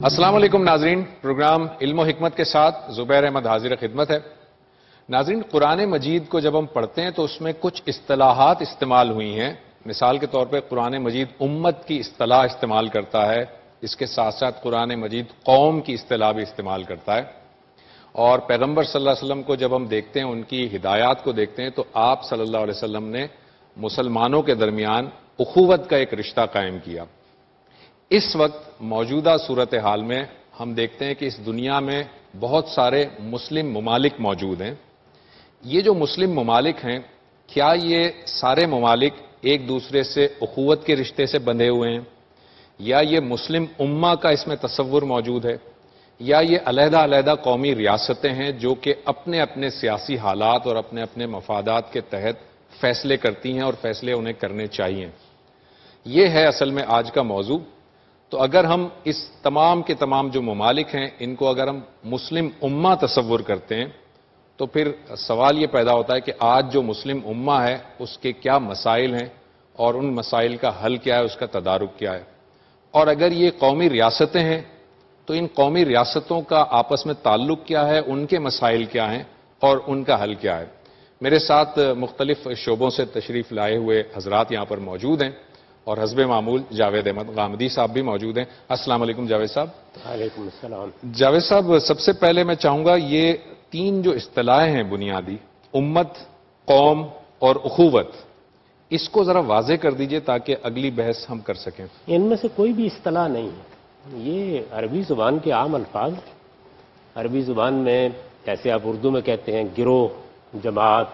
السلام علیکم ناظرین، پروگرام علم و حکمت کے ساتھ زبیر احمد حاضر خدمت ہے۔ ناظرین، قرآن مجید کو جب ہم پڑھتے ہیں تو اس میں کچھ اصطلاحات استعمال ہوئی ہیں۔ مثال کے طور پہ قرآن مجید امت کی اصطلاح استعمال کرتا ہے، اس کے ساتھ ساتھ قرآن مجید قوم کی اصطلاح بھی استعمال کرتا ہے۔ اور پیغمبر صلی اللہ علیہ وسلم کو جب ہم دیکھتے ہیں، ان کی ہدایات کو دیکھتے ہیں، تو آپ صلی اللہ علیہ وسلم نے مسلمانوں کے درمیان اخوت کا ایک رشتہ قائم کیا۔ اس وقت موجودہ صورتحال میں ہم دیکھتے ہیں کہ اس دنیا میں بہت سارے مسلم ممالک موجود ہیں۔ یہ جو مسلم ممالک ہیں، کیا یہ سارے ممالک ایک دوسرے سے اخوت کے رشتے سے بندھے ہوئے ہیں، یا یہ مسلم امہ کا اس میں تصور موجود ہے، یا یہ علیحدہ علیحدہ قومی ریاستیں ہیں جو کہ اپنے اپنے سیاسی حالات اور اپنے اپنے مفادات کے تحت فیصلے کرتی ہیں اور فیصلے انہیں کرنے چاہیے؟ یہ ہے اصل میں آج کا موضوع۔ تو اگر ہم اس تمام کے تمام جو ممالک ہیں، ان کو اگر ہم مسلم امہ تصور کرتے ہیں، تو پھر سوال یہ پیدا ہوتا ہے کہ آج جو مسلم امہ ہے اس کے کیا مسائل ہیں اور ان مسائل کا حل کیا ہے، اس کا تدارک کیا ہے۔ اور اگر یہ قومی ریاستیں ہیں تو ان قومی ریاستوں کا آپس میں تعلق کیا ہے، ان کے مسائل کیا ہیں اور ان کا حل کیا ہے۔ میرے ساتھ مختلف شعبوں سے تشریف لائے ہوئے حضرات یہاں پر موجود ہیں، اور حسب معمول جاوید احمد غامدی صاحب بھی موجود ہیں۔ السلام علیکم جاوید صاحب۔ وعلیکم السلام۔ جاوید صاحب، سب سے پہلے میں چاہوں گا یہ تین جو اصطلاحیں ہیں بنیادی، امت، قوم اور اخوت، اس کو ذرا واضح کر دیجئے تاکہ اگلی بحث ہم کر سکیں۔ ان میں سے کوئی بھی اصطلاح نہیں ہے، یہ عربی زبان کے عام الفاظ۔ عربی زبان میں جیسے آپ اردو میں کہتے ہیں گروہ، جماعت،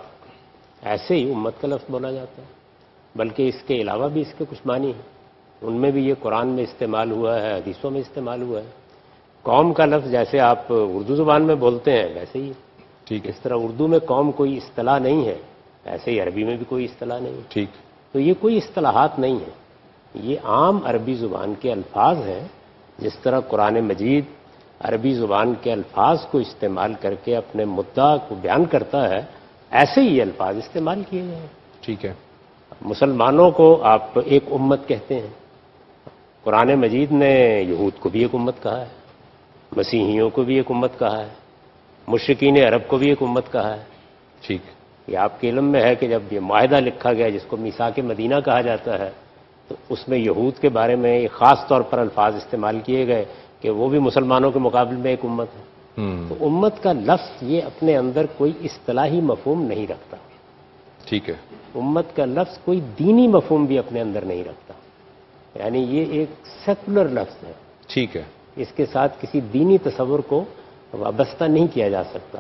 ایسے ہی امت کا لفظ بولا جاتا ہے، بلکہ اس کے علاوہ بھی اس کے کچھ معنی ہیں۔ ان میں بھی یہ قرآن میں استعمال ہوا ہے، حدیثوں میں استعمال ہوا ہے۔ قوم کا لفظ جیسے آپ اردو زبان میں بولتے ہیں ویسے ہی، ٹھیک ہے، اس طرح اردو میں قوم کوئی اصطلاح نہیں ہے، ایسے ہی عربی میں بھی کوئی اصطلاح نہیں ہے۔ ٹھیک۔ تو یہ کوئی اصطلاحات نہیں ہے، یہ عام عربی زبان کے الفاظ ہیں۔ جس طرح قرآن مجید عربی زبان کے الفاظ کو استعمال کر کے اپنے مدعا کو بیان کرتا ہے، ایسے ہی یہ الفاظ استعمال کیے گئے ہیں۔ ٹھیک ہے۔ مسلمانوں کو آپ ایک امت کہتے ہیں، قرآن مجید نے یہود کو بھی ایک امت کہا ہے، مسیحیوں کو بھی ایک امت کہا ہے، مشرکین عرب کو بھی ایک امت کہا ہے۔ ٹھیک۔ یہ آپ کے علم میں ہے کہ جب یہ معاہدہ لکھا گیا جس کو میثاق مدینہ کہا جاتا ہے، تو اس میں یہود کے بارے میں خاص طور پر الفاظ استعمال کیے گئے کہ وہ بھی مسلمانوں کے مقابلے میں ایک امت ہے۔ تو امت کا لفظ یہ اپنے اندر کوئی اصطلاحی مفہوم نہیں رکھتا۔ ٹھیک ہے۔ امت کا لفظ کوئی دینی مفہوم بھی اپنے اندر نہیں رکھتا، یعنی یہ ایک سیکولر لفظ ہے۔ ٹھیک ہے۔ اس کے ساتھ کسی دینی تصور کو وابستہ نہیں کیا جا سکتا۔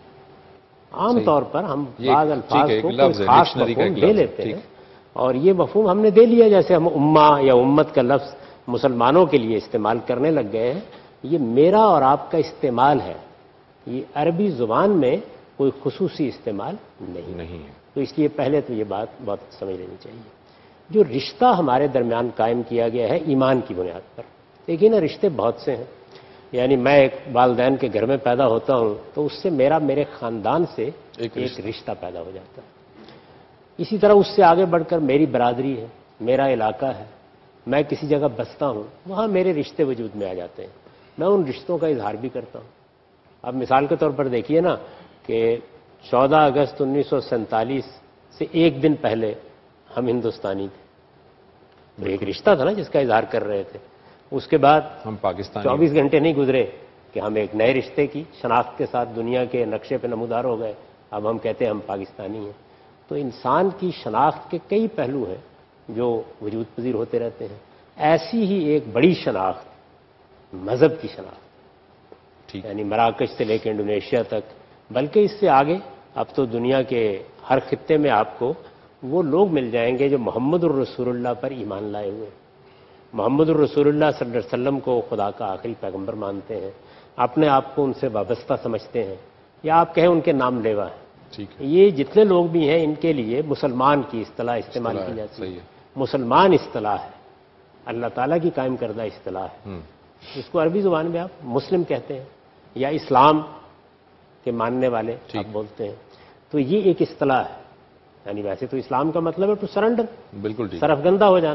عام طور پر ہم بعض الفاظ کو کوئی خاص مفہوم دے لیتے ہیں، اور یہ مفہوم ہم نے دے لیا، جیسے ہم امہ یا امت کا لفظ مسلمانوں کے لیے استعمال کرنے لگ گئے ہیں۔ یہ میرا اور آپ کا استعمال ہے، یہ عربی زبان میں کوئی خصوصی استعمال نہیں ہے۔ تو اس لیے پہلے تو یہ بات بہت سمجھ لینی چاہیے۔ جو رشتہ ہمارے درمیان قائم کیا گیا ہے ایمان کی بنیاد پر، دیکھیے نا، رشتے بہت سے ہیں۔ یعنی میں ایک والدین کے گھر میں پیدا ہوتا ہوں تو اس سے میرے خاندان سے ایک رشتہ پیدا ہو جاتا ہے۔ اسی طرح اس سے آگے بڑھ کر میری برادری ہے، میرا علاقہ ہے، میں کسی جگہ بستا ہوں، وہاں میرے رشتے وجود میں آ جاتے ہیں، میں ان رشتوں کا اظہار بھی کرتا ہوں۔ اب مثال کے طور پر دیکھیے نا کہ 14 اگست 1947 سے ایک دن پہلے ہم ہندوستانی تھے، تو ایک رشتہ تھا نا جس کا اظہار کر رہے تھے۔ اس کے بعد ہم پاکستانی 24 گھنٹے نہیں گزرے کہ ہم ایک نئے رشتے کی شناخت کے ساتھ دنیا کے نقشے پہ نمودار ہو گئے، اب ہم کہتے ہیں ہم پاکستانی ہیں۔ تو انسان کی شناخت کے کئی پہلو ہیں جو وجود پذیر ہوتے رہتے ہیں۔ ایسی ہی ایک بڑی شناخت مذہب کی شناخت، یعنی مراکش سے لے کے انڈونیشیا تک، بلکہ اس سے آگے اب تو دنیا کے ہر خطے میں آپ کو وہ لوگ مل جائیں گے جو محمد الرسول اللہ پر ایمان لائے ہوئے، محمد الرسول اللہ صلی اللہ علیہ وسلم کو خدا کا آخری پیغمبر مانتے ہیں، اپنے آپ کو ان سے وابستہ سمجھتے ہیں، یا آپ کہیں ان کے نام لیوا ہیں۔ یہ جتنے لوگ بھی ہیں ان کے لیے مسلمان کی اصطلاح استعمال کی جاتی ہے۔ مسلمان اصطلاح ہے، اللہ تعالیٰ کی قائم کردہ اصطلاح ہے، اس کو عربی زبان میں آپ مسلم کہتے ہیں، یا اسلام کے ماننے والے آپ بولتے ہیں۔ تو یہ ایک اصطلاح ہے، یعنی ویسے تو اسلام کا مطلب ہے ٹو سرنڈر، بالکل سرفگندہ ہو جانا،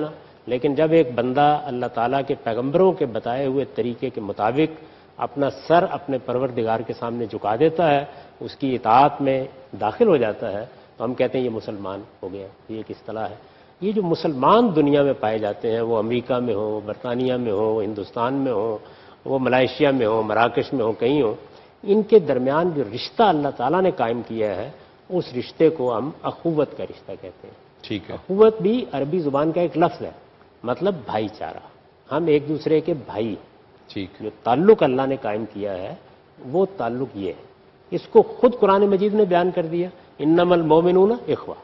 لیکن جب ایک بندہ اللہ تعالیٰ کے پیغمبروں کے بتائے ہوئے طریقے کے مطابق اپنا سر اپنے پروردگار کے سامنے جھکا دیتا ہے، اس کی اطاعت میں داخل ہو جاتا ہے، تو ہم کہتے ہیں یہ مسلمان ہو گیا. یہ ایک اصطلاح ہے. یہ جو مسلمان دنیا میں پائے جاتے ہیں، وہ امریکہ میں ہو، برطانیہ میں ہو، ہندوستان میں ہو، وہ ملائیشیا میں ہو، مراکش میں ہو، کہیں ہو، ان کے درمیان جو رشتہ اللہ تعالیٰ نے قائم کیا ہے، اس رشتے کو ہم اخوت کا رشتہ کہتے ہیں. ٹھیک ہے. اخوت بھی عربی زبان کا ایک لفظ ہے، مطلب بھائی چارہ. ہم ایک دوسرے کے بھائی. ٹھیک. جو تعلق اللہ نے قائم کیا ہے وہ تعلق یہ ہے. اس کو خود قرآن مجید نے بیان کر دیا، انما المؤمنون اخوہ،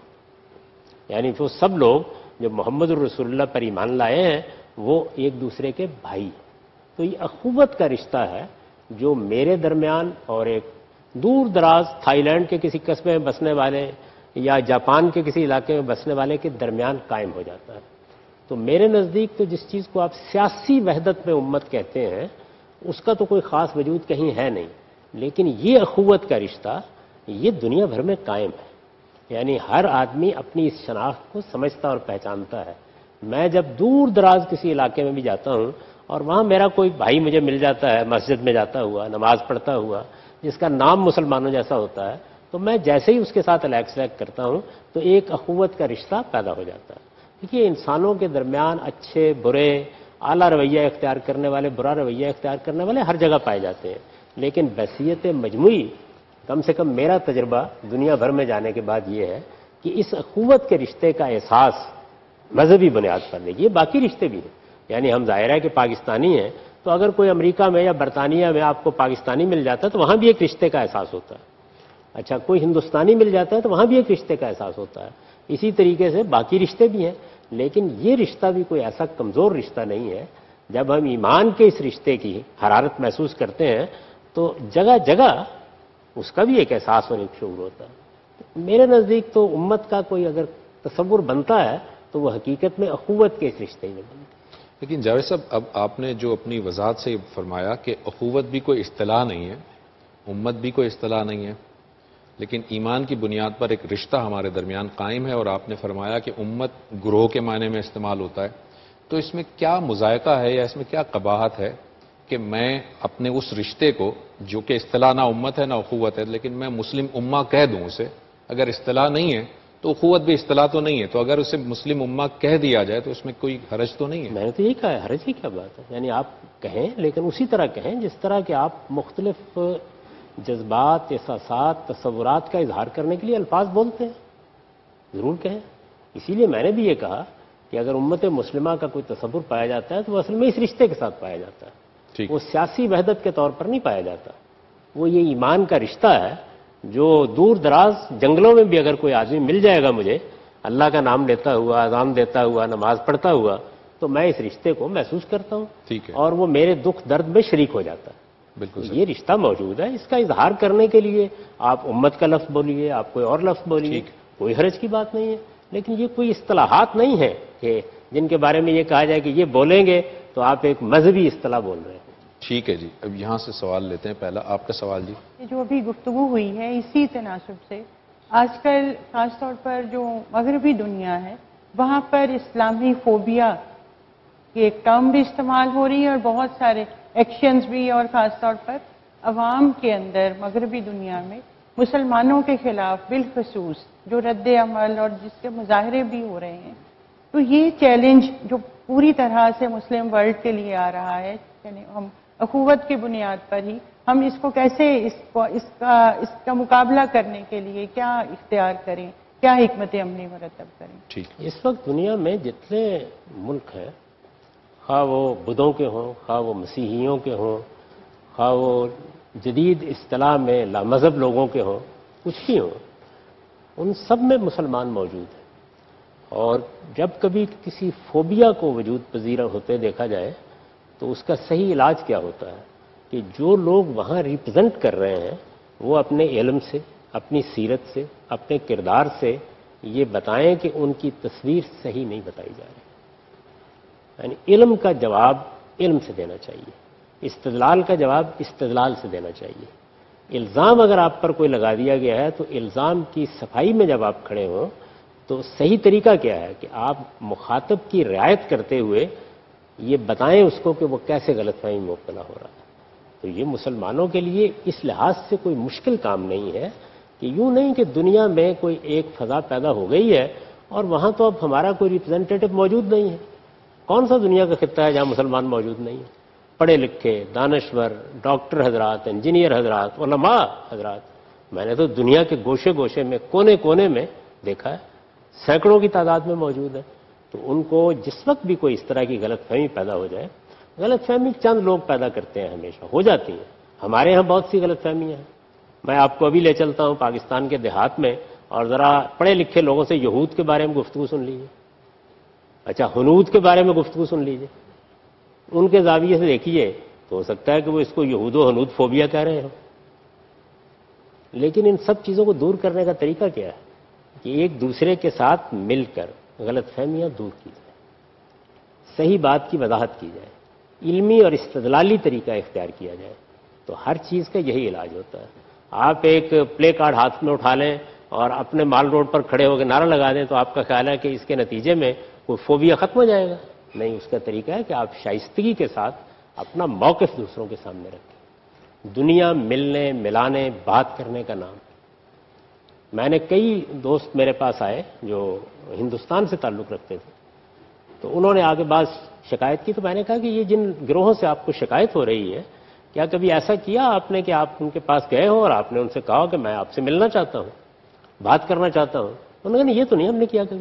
یعنی وہ سب لوگ جو محمد الرسول اللہ پر ایمان لائے ہیں وہ ایک دوسرے کے بھائی. تو یہ اخوت کا رشتہ ہے جو میرے درمیان اور ایک دور دراز تھائی لینڈ کے کسی قصبے میں بسنے والے یا جاپان کے کسی علاقے میں بسنے والے کے درمیان قائم ہو جاتا ہے. تو میرے نزدیک تو جس چیز کو آپ سیاسی وحدت میں امت کہتے ہیں اس کا تو کوئی خاص وجود کہیں ہے نہیں، لیکن یہ اخوت کا رشتہ یہ دنیا بھر میں قائم ہے. یعنی ہر آدمی اپنی اس شناخت کو سمجھتا اور پہچانتا ہے. میں جب دور دراز کسی علاقے میں بھی جاتا ہوں اور وہاں میرا کوئی بھائی مجھے مل جاتا ہے مسجد میں جاتا ہوا، نماز پڑھتا ہوا، جس کا نام مسلمانوں جیسا ہوتا ہے، تو میں جیسے ہی اس کے ساتھ الیک سلیک کرتا ہوں تو ایک اخوت کا رشتہ پیدا ہو جاتا ہے. دیکھیے انسانوں کے درمیان اچھے برے، اعلیٰ رویہ اختیار کرنے والے، برا رویہ اختیار کرنے والے ہر جگہ پائے جاتے ہیں، لیکن بحیثیت مجموعی کم سے کم میرا تجربہ دنیا بھر میں جانے کے بعد یہ ہے کہ اس اخوت کے رشتے کا احساس مذہبی بنیاد پر دیکھیے باقی رشتے بھی ہیں. یعنی ہم ظاہر ہے کہ پاکستانی ہیں، تو اگر کوئی امریکہ میں یا برطانیہ میں آپ کو پاکستانی مل جاتا ہے تو وہاں بھی ایک رشتے کا احساس ہوتا ہے. اچھا کوئی ہندوستانی مل جاتا ہے تو وہاں بھی ایک رشتے کا احساس ہوتا ہے. اسی طریقے سے باقی رشتے بھی ہیں، لیکن یہ رشتہ بھی کوئی ایسا کمزور رشتہ نہیں ہے. جب ہم ایمان کے اس رشتے کی حرارت محسوس کرتے ہیں تو جگہ جگہ اس کا بھی ایک احساس اور ایک شعور ہوتا ہے. میرے نزدیک تو امت کا کوئی اگر تصور بنتا ہے تو وہ حقیقت میں اخوت کے اس رشتے میں بنتا ہے. لیکن جاوید صاحب اب آپ نے جو اپنی وضاحت سے فرمایا کہ اخوت بھی کوئی اصطلاح نہیں ہے، امت بھی کوئی اصطلاح نہیں ہے، لیکن ایمان کی بنیاد پر ایک رشتہ ہمارے درمیان قائم ہے، اور آپ نے فرمایا کہ امت گروہ کے معنی میں استعمال ہوتا ہے. تو اس میں کیا مذائقہ ہے یا اس میں کیا قباحت ہے کہ میں اپنے اس رشتے کو جو کہ اصطلاح نہ امت ہے نہ اخوت ہے، لیکن میں مسلم امہ کہہ دوں اسے؟ اگر اصطلاح نہیں ہے تو اخوت بھی اصطلاح تو نہیں ہے، تو اگر اسے مسلم امہ کہہ دیا جائے تو اس میں کوئی حرج تو نہیں ہے؟ میں نے تو یہی کہا ہے، حرج کی کیا بات ہے؟ یعنی آپ کہیں لیکن اسی طرح کہیں جس طرح کہ آپ مختلف جذبات، احساسات، تصورات کا اظہار کرنے کے لیے الفاظ بولتے ہیں، ضرور کہیں. اسی لیے میں نے بھی یہ کہا کہ اگر امت مسلمہ کا کوئی تصور پایا جاتا ہے تو وہ اصل میں اس رشتے کے ساتھ پایا جاتا ہے. وہ سیاسی وحدت کے طور پر نہیں پایا جاتا، وہ یہ ایمان کا رشتہ ہے جو دور دراز جنگلوں میں بھی اگر کوئی آدمی مل جائے گا مجھے اللہ کا نام لیتا ہوا، اذان دیتا ہوا، نماز پڑھتا ہوا، تو میں اس رشتے کو محسوس کرتا ہوں اور وہ میرے دکھ درد میں شریک ہو جاتا ہے. بالکل یہ رشتہ موجود ہے. اس کا اظہار کرنے کے لیے آپ امت کا لفظ بولیے، آپ کوئی اور لفظ بولیے، کوئی حرج کی بات نہیں ہے. لیکن یہ کوئی اصطلاحات نہیں ہے کہ جن کے بارے میں یہ کہا جائے کہ یہ بولیں گے تو آپ ایک مذہبی اصطلاح بول رہے ہیں. ٹھیک ہے جی، اب یہاں سے سوال لیتے ہیں. پہلا آپ کا سوال جی. جو ابھی گفتگو ہوئی ہے اسی تناسب سے آج کل خاص طور پر جو مغربی دنیا ہے وہاں پر اسلامی فوبیا کی ایک ٹرم بھی استعمال ہو رہی ہے اور بہت سارے ایکشنز بھی، اور خاص طور پر عوام کے اندر مغربی دنیا میں مسلمانوں کے خلاف بالخصوص جو رد عمل اور جس کے مظاہرے بھی ہو رہے ہیں. تو یہ چیلنج جو پوری طرح سے مسلم ورلڈ کے لیے آ رہا ہے، یعنی ہم اخوت کی بنیاد پر ہی ہم اس کو کیسے اس کا مقابلہ کرنے کے لیے کیا اختیار کریں، کیا حکمت عملی مرتب کریں؟ ٹھیک. اس وقت دنیا میں جتنے ملک ہیں، خواہ وہ بدھوں کے ہوں، خواہ وہ مسیحیوں کے ہوں، خواہ وہ جدید اصطلاح میں لامذہب لوگوں کے ہوں، کچھ بھی ہوں، ان سب میں مسلمان موجود ہیں. اور جب کبھی کسی فوبیا کو وجود پذیر ہوتے دیکھا جائے تو اس کا صحیح علاج کیا ہوتا ہے کہ جو لوگ وہاں ریپرزنٹ کر رہے ہیں وہ اپنے علم سے، اپنی سیرت سے، اپنے کردار سے یہ بتائیں کہ ان کی تصویر صحیح نہیں بتائی جا رہی. یعنی علم کا جواب علم سے دینا چاہیے، استدلال کا جواب استدلال سے دینا چاہیے. الزام اگر آپ پر کوئی لگا دیا گیا ہے تو الزام کی صفائی میں جب آپ کھڑے ہوں تو صحیح طریقہ کیا ہے کہ آپ مخاطب کی رعایت کرتے ہوئے یہ بتائیں اس کو کہ وہ کیسے غلط فہمی میں مبتلا ہو رہا ہے. تو یہ مسلمانوں کے لیے اس لحاظ سے کوئی مشکل کام نہیں ہے کہ یوں نہیں کہ دنیا میں کوئی ایک فضا پیدا ہو گئی ہے اور وہاں تو اب ہمارا کوئی ریپرزینٹیٹو موجود نہیں ہے. کون سا دنیا کا خطہ ہے جہاں مسلمان موجود نہیں ہے؟ پڑھے لکھے دانشور ڈاکٹر حضرات، انجینئر حضرات، علماء حضرات میں نے تو دنیا کے گوشے گوشے میں کونے کونے میں دیکھا ہے، سینکڑوں کی تعداد میں موجود ہے. تو ان کو جس وقت بھی کوئی اس طرح کی غلط فہمی پیدا ہو جائے، غلط فہمی چند لوگ پیدا کرتے ہیں، ہمیشہ ہو جاتی ہیں. ہمارے ہاں بہت سی غلط فہمیاں ہیں. میں آپ کو ابھی لے چلتا ہوں پاکستان کے دیہات میں، اور ذرا پڑھے لکھے لوگوں سے یہود کے بارے میں گفتگو سن لیجیے، اچھا ہنود کے بارے میں گفتگو سن لیجیے، ان کے زاویے سے دیکھیے تو ہو سکتا ہے کہ وہ اس کو یہود و ہنود فوبیا کہہ رہے ہوں. لیکن ان سب چیزوں کو دور کرنے کا طریقہ کیا ہے کہ ایک دوسرے کے ساتھ مل کر غلط فہمیاں دور کی جائیں، صحیح بات کی وضاحت کی جائے، علمی اور استدلالی طریقہ اختیار کیا جائے. تو ہر چیز کا یہی علاج ہوتا ہے. آپ ایک پلے کارڈ ہاتھ میں اٹھا لیں اور اپنے مال روڈ پر کھڑے ہو کے نعرہ لگا دیں تو آپ کا خیال ہے کہ اس کے نتیجے میں کوئی فوبیا ختم ہو جائے گا؟ نہیں، اس کا طریقہ ہے کہ آپ شائستگی کے ساتھ اپنا موقف دوسروں کے سامنے رکھیں. دنیا ملنے ملانے بات کرنے کا نام. میں نے کئی دوست میرے پاس آئے جو ہندوستان سے تعلق رکھتے تھے، تو انہوں نے آگے بعض شکایت کی. تو میں نے کہا کہ یہ جن گروہوں سے آپ کو شکایت ہو رہی ہے، کیا کبھی ایسا کیا آپ نے کہ آپ ان کے پاس گئے ہوں اور آپ نے ان سے کہا کہ میں آپ سے ملنا چاہتا ہوں، بات کرنا چاہتا ہوں؟ انہوں نے کہا نہیں، یہ تو نہیں ہم نے کیا کبھی.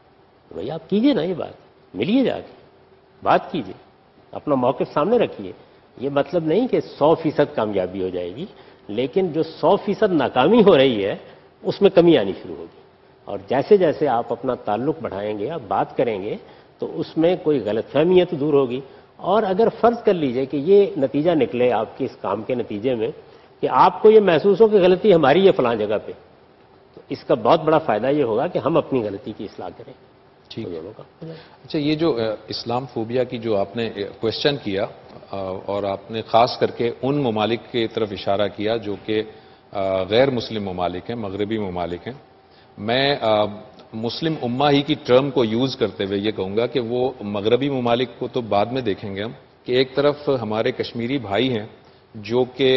بھائی آپ کیجئے نا، یہ بات ملیے، جا کے بات کیجئے، اپنا موقف سامنے رکھیے. یہ مطلب نہیں کہ 100% کامیابی ہو جائے گی، لیکن جو 100% ناکامی ہو رہی ہے اس میں کمی آنی شروع ہوگی. اور جیسے جیسے آپ اپنا تعلق بڑھائیں گے، آپ بات کریں گے، تو اس میں کوئی غلط فہمی ہے تو دور ہوگی. اور اگر فرض کر لیجئے کہ یہ نتیجہ نکلے آپ کے اس کام کے نتیجے میں کہ آپ کو یہ محسوس ہو کہ غلطی ہماری ہے فلاں جگہ پہ، تو اس کا بہت بڑا فائدہ یہ ہوگا کہ ہم اپنی غلطی کی اصلاح کریں. ٹھیک ہے. اچھا، یہ جو اسلام فوبیا کی جو آپ نے کوشچن کیا اور آپ نے خاص کر کے ان ممالک کی طرف اشارہ کیا جو کہ غیر مسلم ممالک ہیں، مغربی ممالک ہیں، میں مسلم امہ ہی کی ٹرم کو یوز کرتے ہوئے یہ کہوں گا کہ وہ مغربی ممالک کو تو بعد میں دیکھیں گے ہم، کہ ایک طرف ہمارے کشمیری بھائی ہیں جو کہ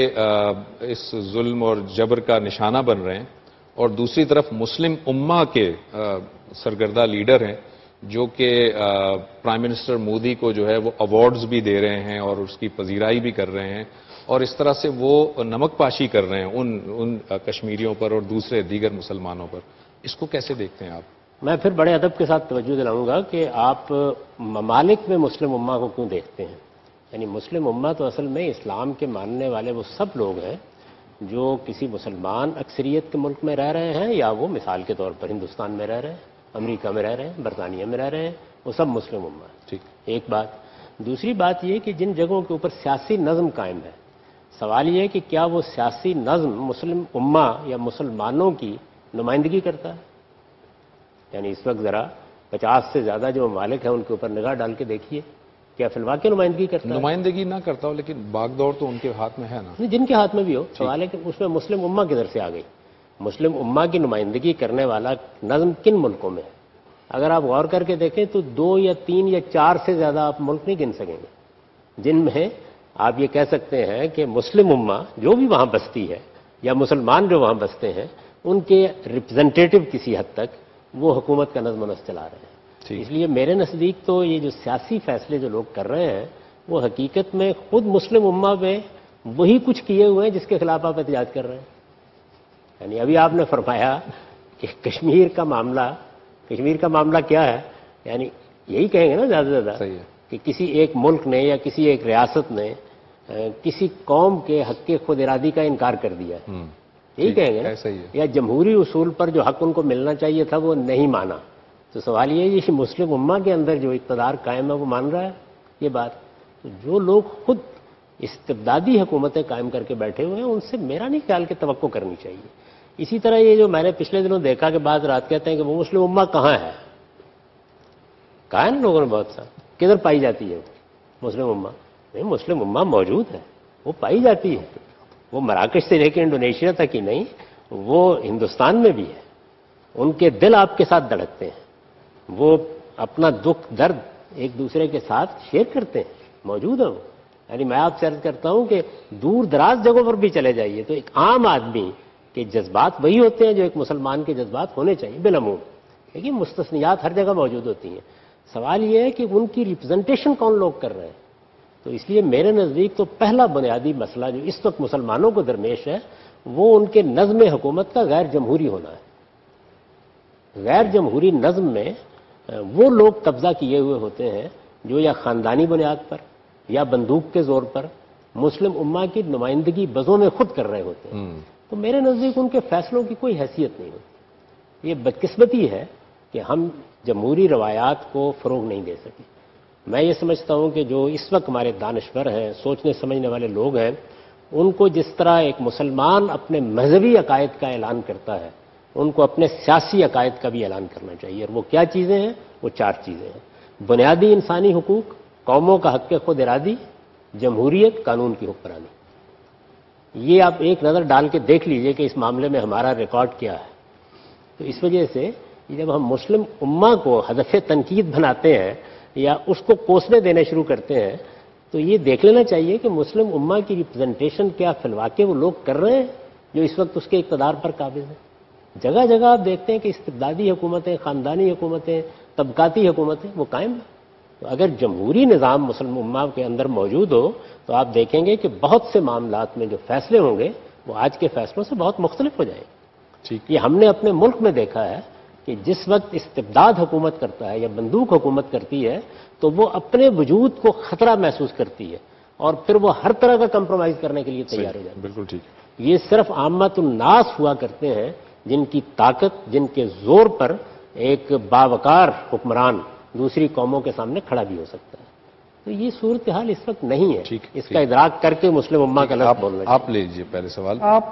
اس ظلم اور جبر کا نشانہ بن رہے ہیں، اور دوسری طرف مسلم امہ کے سرگردہ لیڈر ہیں جو کہ پرائم منسٹر مودی کو جو ہے وہ ایوارڈز بھی دے رہے ہیں اور اس کی پذیرائی بھی کر رہے ہیں، اور اس طرح سے وہ نمک پاشی کر رہے ہیں ان کشمیریوں پر اور دوسرے دیگر مسلمانوں پر. اس کو کیسے دیکھتے ہیں آپ؟ میں پھر بڑے ادب کے ساتھ توجہ دلاؤں گا کہ آپ ممالک میں مسلم امہ کو کیوں دیکھتے ہیں. یعنی مسلم امہ تو اصل میں اسلام کے ماننے والے وہ سب لوگ ہیں جو کسی مسلمان اکثریت کے ملک میں رہ رہے ہیں، یا وہ مثال کے طور پر ہندوستان میں رہ رہے ہیں، امریکہ میں رہ رہے ہیں، برطانیہ میں رہ رہے ہیں، وہ سب مسلم امہ ہیں. ٹھیک، ایک بات. دوسری بات یہ کہ جن جگہوں کے اوپر سیاسی نظم قائم ہے، سوال یہ ہے کہ کیا وہ سیاسی نظم مسلم امہ یا مسلمانوں کی نمائندگی کرتا ہے؟ یعنی اس وقت ذرا 50 سے زیادہ جو ممالک ہیں ان کے اوپر نگاہ ڈال کے دیکھیے، کیا فی الواقع نمائندگی کرتا ہے؟ نمائندگی نہ کرتا ہو، لیکن باغ دوڑ تو ان کے ہاتھ میں ہے نا. جن کے ہاتھ میں بھی ہو، سوال ہے کہ اس میں مسلم امہ کدھر سے آ گئی؟ مسلم امہ کی نمائندگی کرنے والا نظم کن ملکوں میں ہے؟ اگر آپ غور کر کے دیکھیں تو 2 یا 3 یا 4 سے زیادہ آپ ملک نہیں گن سکیں گے جن میں آپ یہ کہہ سکتے ہیں کہ مسلم امہ جو بھی وہاں بستی ہے یا مسلمان جو وہاں بستے ہیں ان کے ریپرزنٹیٹو کسی حد تک وہ حکومت کا نظم و نسق چلا رہے ہیں. اس لیے میرے نزدیک تو یہ جو سیاسی فیصلے جو لوگ کر رہے ہیں وہ حقیقت میں خود مسلم امہ پہ وہی کچھ کیے ہوئے ہیں جس کے خلاف آپ احتجاج کر رہے ہیں. یعنی ابھی آپ نے فرمایا کہ کشمیر کا معاملہ کیا ہے، یعنی یہی کہیں گے نا زیادہ سے زیادہ کہ کسی ایک ملک نے یا کسی ایک ریاست نے کسی قوم کے حق خود ارادی کا انکار کر دیا، یہی کہیں گے نا، یا جمہوری اصول پر جو حق ان کو ملنا چاہیے تھا وہ نہیں مانا. تو سوال یہ ہے کہ مسلم امہ کے اندر جو اقتدار قائم ہے وہ مان رہا ہے یہ بات. تو جو لوگ خود استبدادی حکومتیں قائم کر کے بیٹھے ہوئے ہیں ان سے میرا نہیں خیال کہ توقع کرنی چاہیے. اسی طرح یہ جو میں نے پچھلے دنوں دیکھا کہ بعض رات کہتے ہیں کہ وہ مسلم امہ کہاں ہے، کہا ہے نا لوگوں نے بہت سا، کدھر پائی جاتی ہے مسلم امہ؟ نہیں، مسلم امہ موجود ہے، وہ پائی جاتی ہے، وہ مراکش سے لے کے انڈونیشیا تک ہی نہیں، وہ ہندوستان میں بھی ہے. ان کے دل آپ کے ساتھ دھڑکتے ہیں، وہ اپنا دکھ درد ایک دوسرے کے ساتھ شیئر کرتے ہیں، موجود ہیں وہ. یعنی میں آپ سے عرض کرتا ہوں کہ دور دراز جگہوں پر بھی چلے جائیے تو ایک عام آدمی کے جذبات وہی ہوتے ہیں جو ایک مسلمان کے جذبات ہونے چاہیے بالعموم. لیکن مستثنیات ہر جگہ موجود ہوتی ہیں. سوال یہ ہے کہ ان کی ریپرزنٹیشن کون لوگ کر رہے ہیں. تو اس لیے میرے نزدیک تو پہلا بنیادی مسئلہ جو اس وقت مسلمانوں کو درمیش ہے وہ ان کے نظم حکومت کا غیر جمہوری ہونا ہے. غیر جمہوری نظم میں وہ لوگ قبضہ کیے ہوئے ہوتے ہیں جو یا خاندانی بنیاد پر یا بندوق کے زور پر مسلم امہ کی نمائندگی بزوں میں خود کر رہے ہوتے ہیں. تو میرے نزدیک ان کے فیصلوں کی کوئی حیثیت نہیں ہوتی. یہ بدقسمتی ہے کہ ہم جمہوری روایات کو فروغ نہیں دے سکے. میں یہ سمجھتا ہوں کہ جو اس وقت ہمارے دانشور ہیں، سوچنے سمجھنے والے لوگ ہیں، ان کو جس طرح ایک مسلمان اپنے مذہبی عقائد کا اعلان کرتا ہے ان کو اپنے سیاسی عقائد کا بھی اعلان کرنا چاہیے. اور وہ کیا چیزیں ہیں؟ وہ 4 چیزیں ہیں: بنیادی انسانی حقوق، قوموں کا حق خود ارادی، جمہوریت، قانون کی حکمرانی. یہ آپ ایک نظر ڈال کے دیکھ لیجئے کہ اس معاملے میں ہمارا ریکارڈ کیا ہے. تو اس وجہ سے جب ہم مسلم امہ کو ہدف تنقید بناتے ہیں یا اس کو کوسنے دینے شروع کرتے ہیں تو یہ دیکھ لینا چاہیے کہ مسلم امہ کی ریپرزنٹیشن کیا فی الواقع وہ لوگ کر رہے ہیں جو اس وقت اس کے اقتدار پر قابض ہیں. جگہ جگہ آپ دیکھتے ہیں کہ استبدادی حکومتیں، خاندانی حکومتیں، طبقاتی حکومتیں وہ قائم ہیں. تو اگر جمہوری نظام مسلم امہ کے اندر موجود ہو تو آپ دیکھیں گے کہ بہت سے معاملات میں جو فیصلے ہوں گے وہ آج کے فیصلوں سے بہت مختلف ہو جائیں گے. یہ ہم نے اپنے ملک میں دیکھا ہے کہ جس وقت استبداد حکومت کرتا ہے یا بندوق حکومت کرتی ہے تو وہ اپنے وجود کو خطرہ محسوس کرتی ہے اور پھر وہ ہر طرح کا کمپرومائز کرنے کے لیے تیار ہو جاتی ہے. بالکل ٹھیک. یہ صرف عامت الناس ہوا کرتے ہیں جن کی طاقت، جن کے زور پر ایک باوقار حکمران دوسری قوموں کے سامنے کھڑا بھی ہو سکتا ہے. تو یہ صورتحال اس وقت نہیں ہے. اس کا ادراک کر کے مسلم امہ کا لفظ بولنا چاہیے. آپ لے لیجیے پہلے سوال. آپ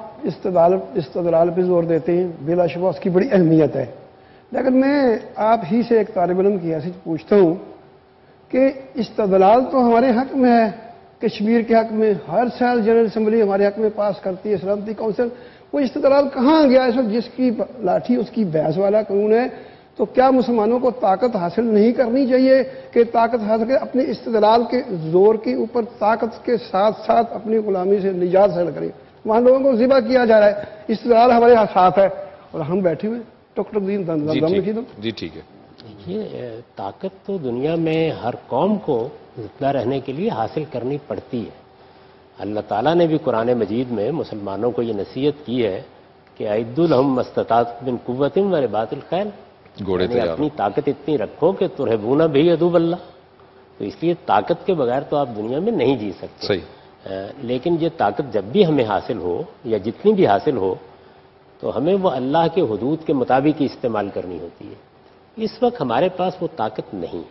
استدلال پہ زور دیتے ہیں، بلا شبہ اس کی بڑی اہمیت ہے. لیکن میں آپ ہی سے ایک طالب علم کی حیثیت پوچھتا ہوں کہ استدلال تو ہمارے حق میں ہے، کشمیر کے حق میں ہر سال جنرل اسمبلی ہمارے حق میں پاس کرتی ہے، سلامتی کونسل. وہ استدلال کہاں گیا اس وقت؟ جس کی لاٹھی اس کی بحث والا قانون ہے. تو کیا مسلمانوں کو طاقت حاصل نہیں کرنی چاہیے کہ طاقت حاصل کر اپنے استدلال کے زور کے اوپر طاقت کے ساتھ ساتھ اپنی غلامی سے نجات حاصل کریں؟ وہاں لوگوں کو ذبح کیا جا رہا ہے، استدلال ہمارے ساتھ ہے اور ہم بیٹھے ہوئے ٹکٹک دین دم لکھی دو. جی ٹھیک ہے. یہ طاقت تو دنیا میں ہر قوم کو زندہ رہنے کے لیے حاصل کرنی پڑتی ہے. اللہ تعالیٰ نے بھی قرآن مجید میں مسلمانوں کو یہ نصیحت کی ہے کہ اعدوا لہم ما استطعتم من قوۃ ورباط الخیل. یعنی اپنی طاقت اتنی رکھو کہ ترہبون بھی عدو اللہ. تو اس لیے طاقت کے بغیر تو آپ دنیا میں نہیں جی سکتے. صحیح. لیکن یہ طاقت جب بھی ہمیں حاصل ہو یا جتنی بھی حاصل ہو تو ہمیں وہ اللہ کے حدود کے مطابق ہی استعمال کرنی ہوتی ہے. اس وقت ہمارے پاس وہ طاقت نہیں.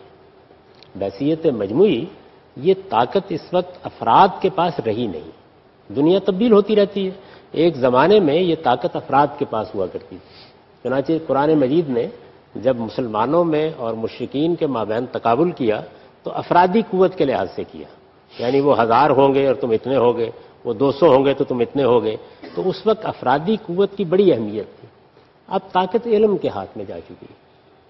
بحیثیت مجموعی یہ طاقت اس وقت افراد کے پاس رہی نہیں. دنیا تبدیل ہوتی رہتی ہے. ایک زمانے میں یہ طاقت افراد کے پاس ہوا کرتی تھی. چنانچہ قرآن مجید نے جب مسلمانوں میں اور مشرکین کے مابین تقابل کیا تو افرادی قوت کے لحاظ سے کیا. یعنی وہ 1000 ہوں گے اور تم اتنے ہوگے، وہ 200 ہوں گے تو تم اتنے ہوگے. تو اس وقت افرادی قوت کی بڑی اہمیت تھی. اب طاقت علم کے ہاتھ میں جا چکی ہے.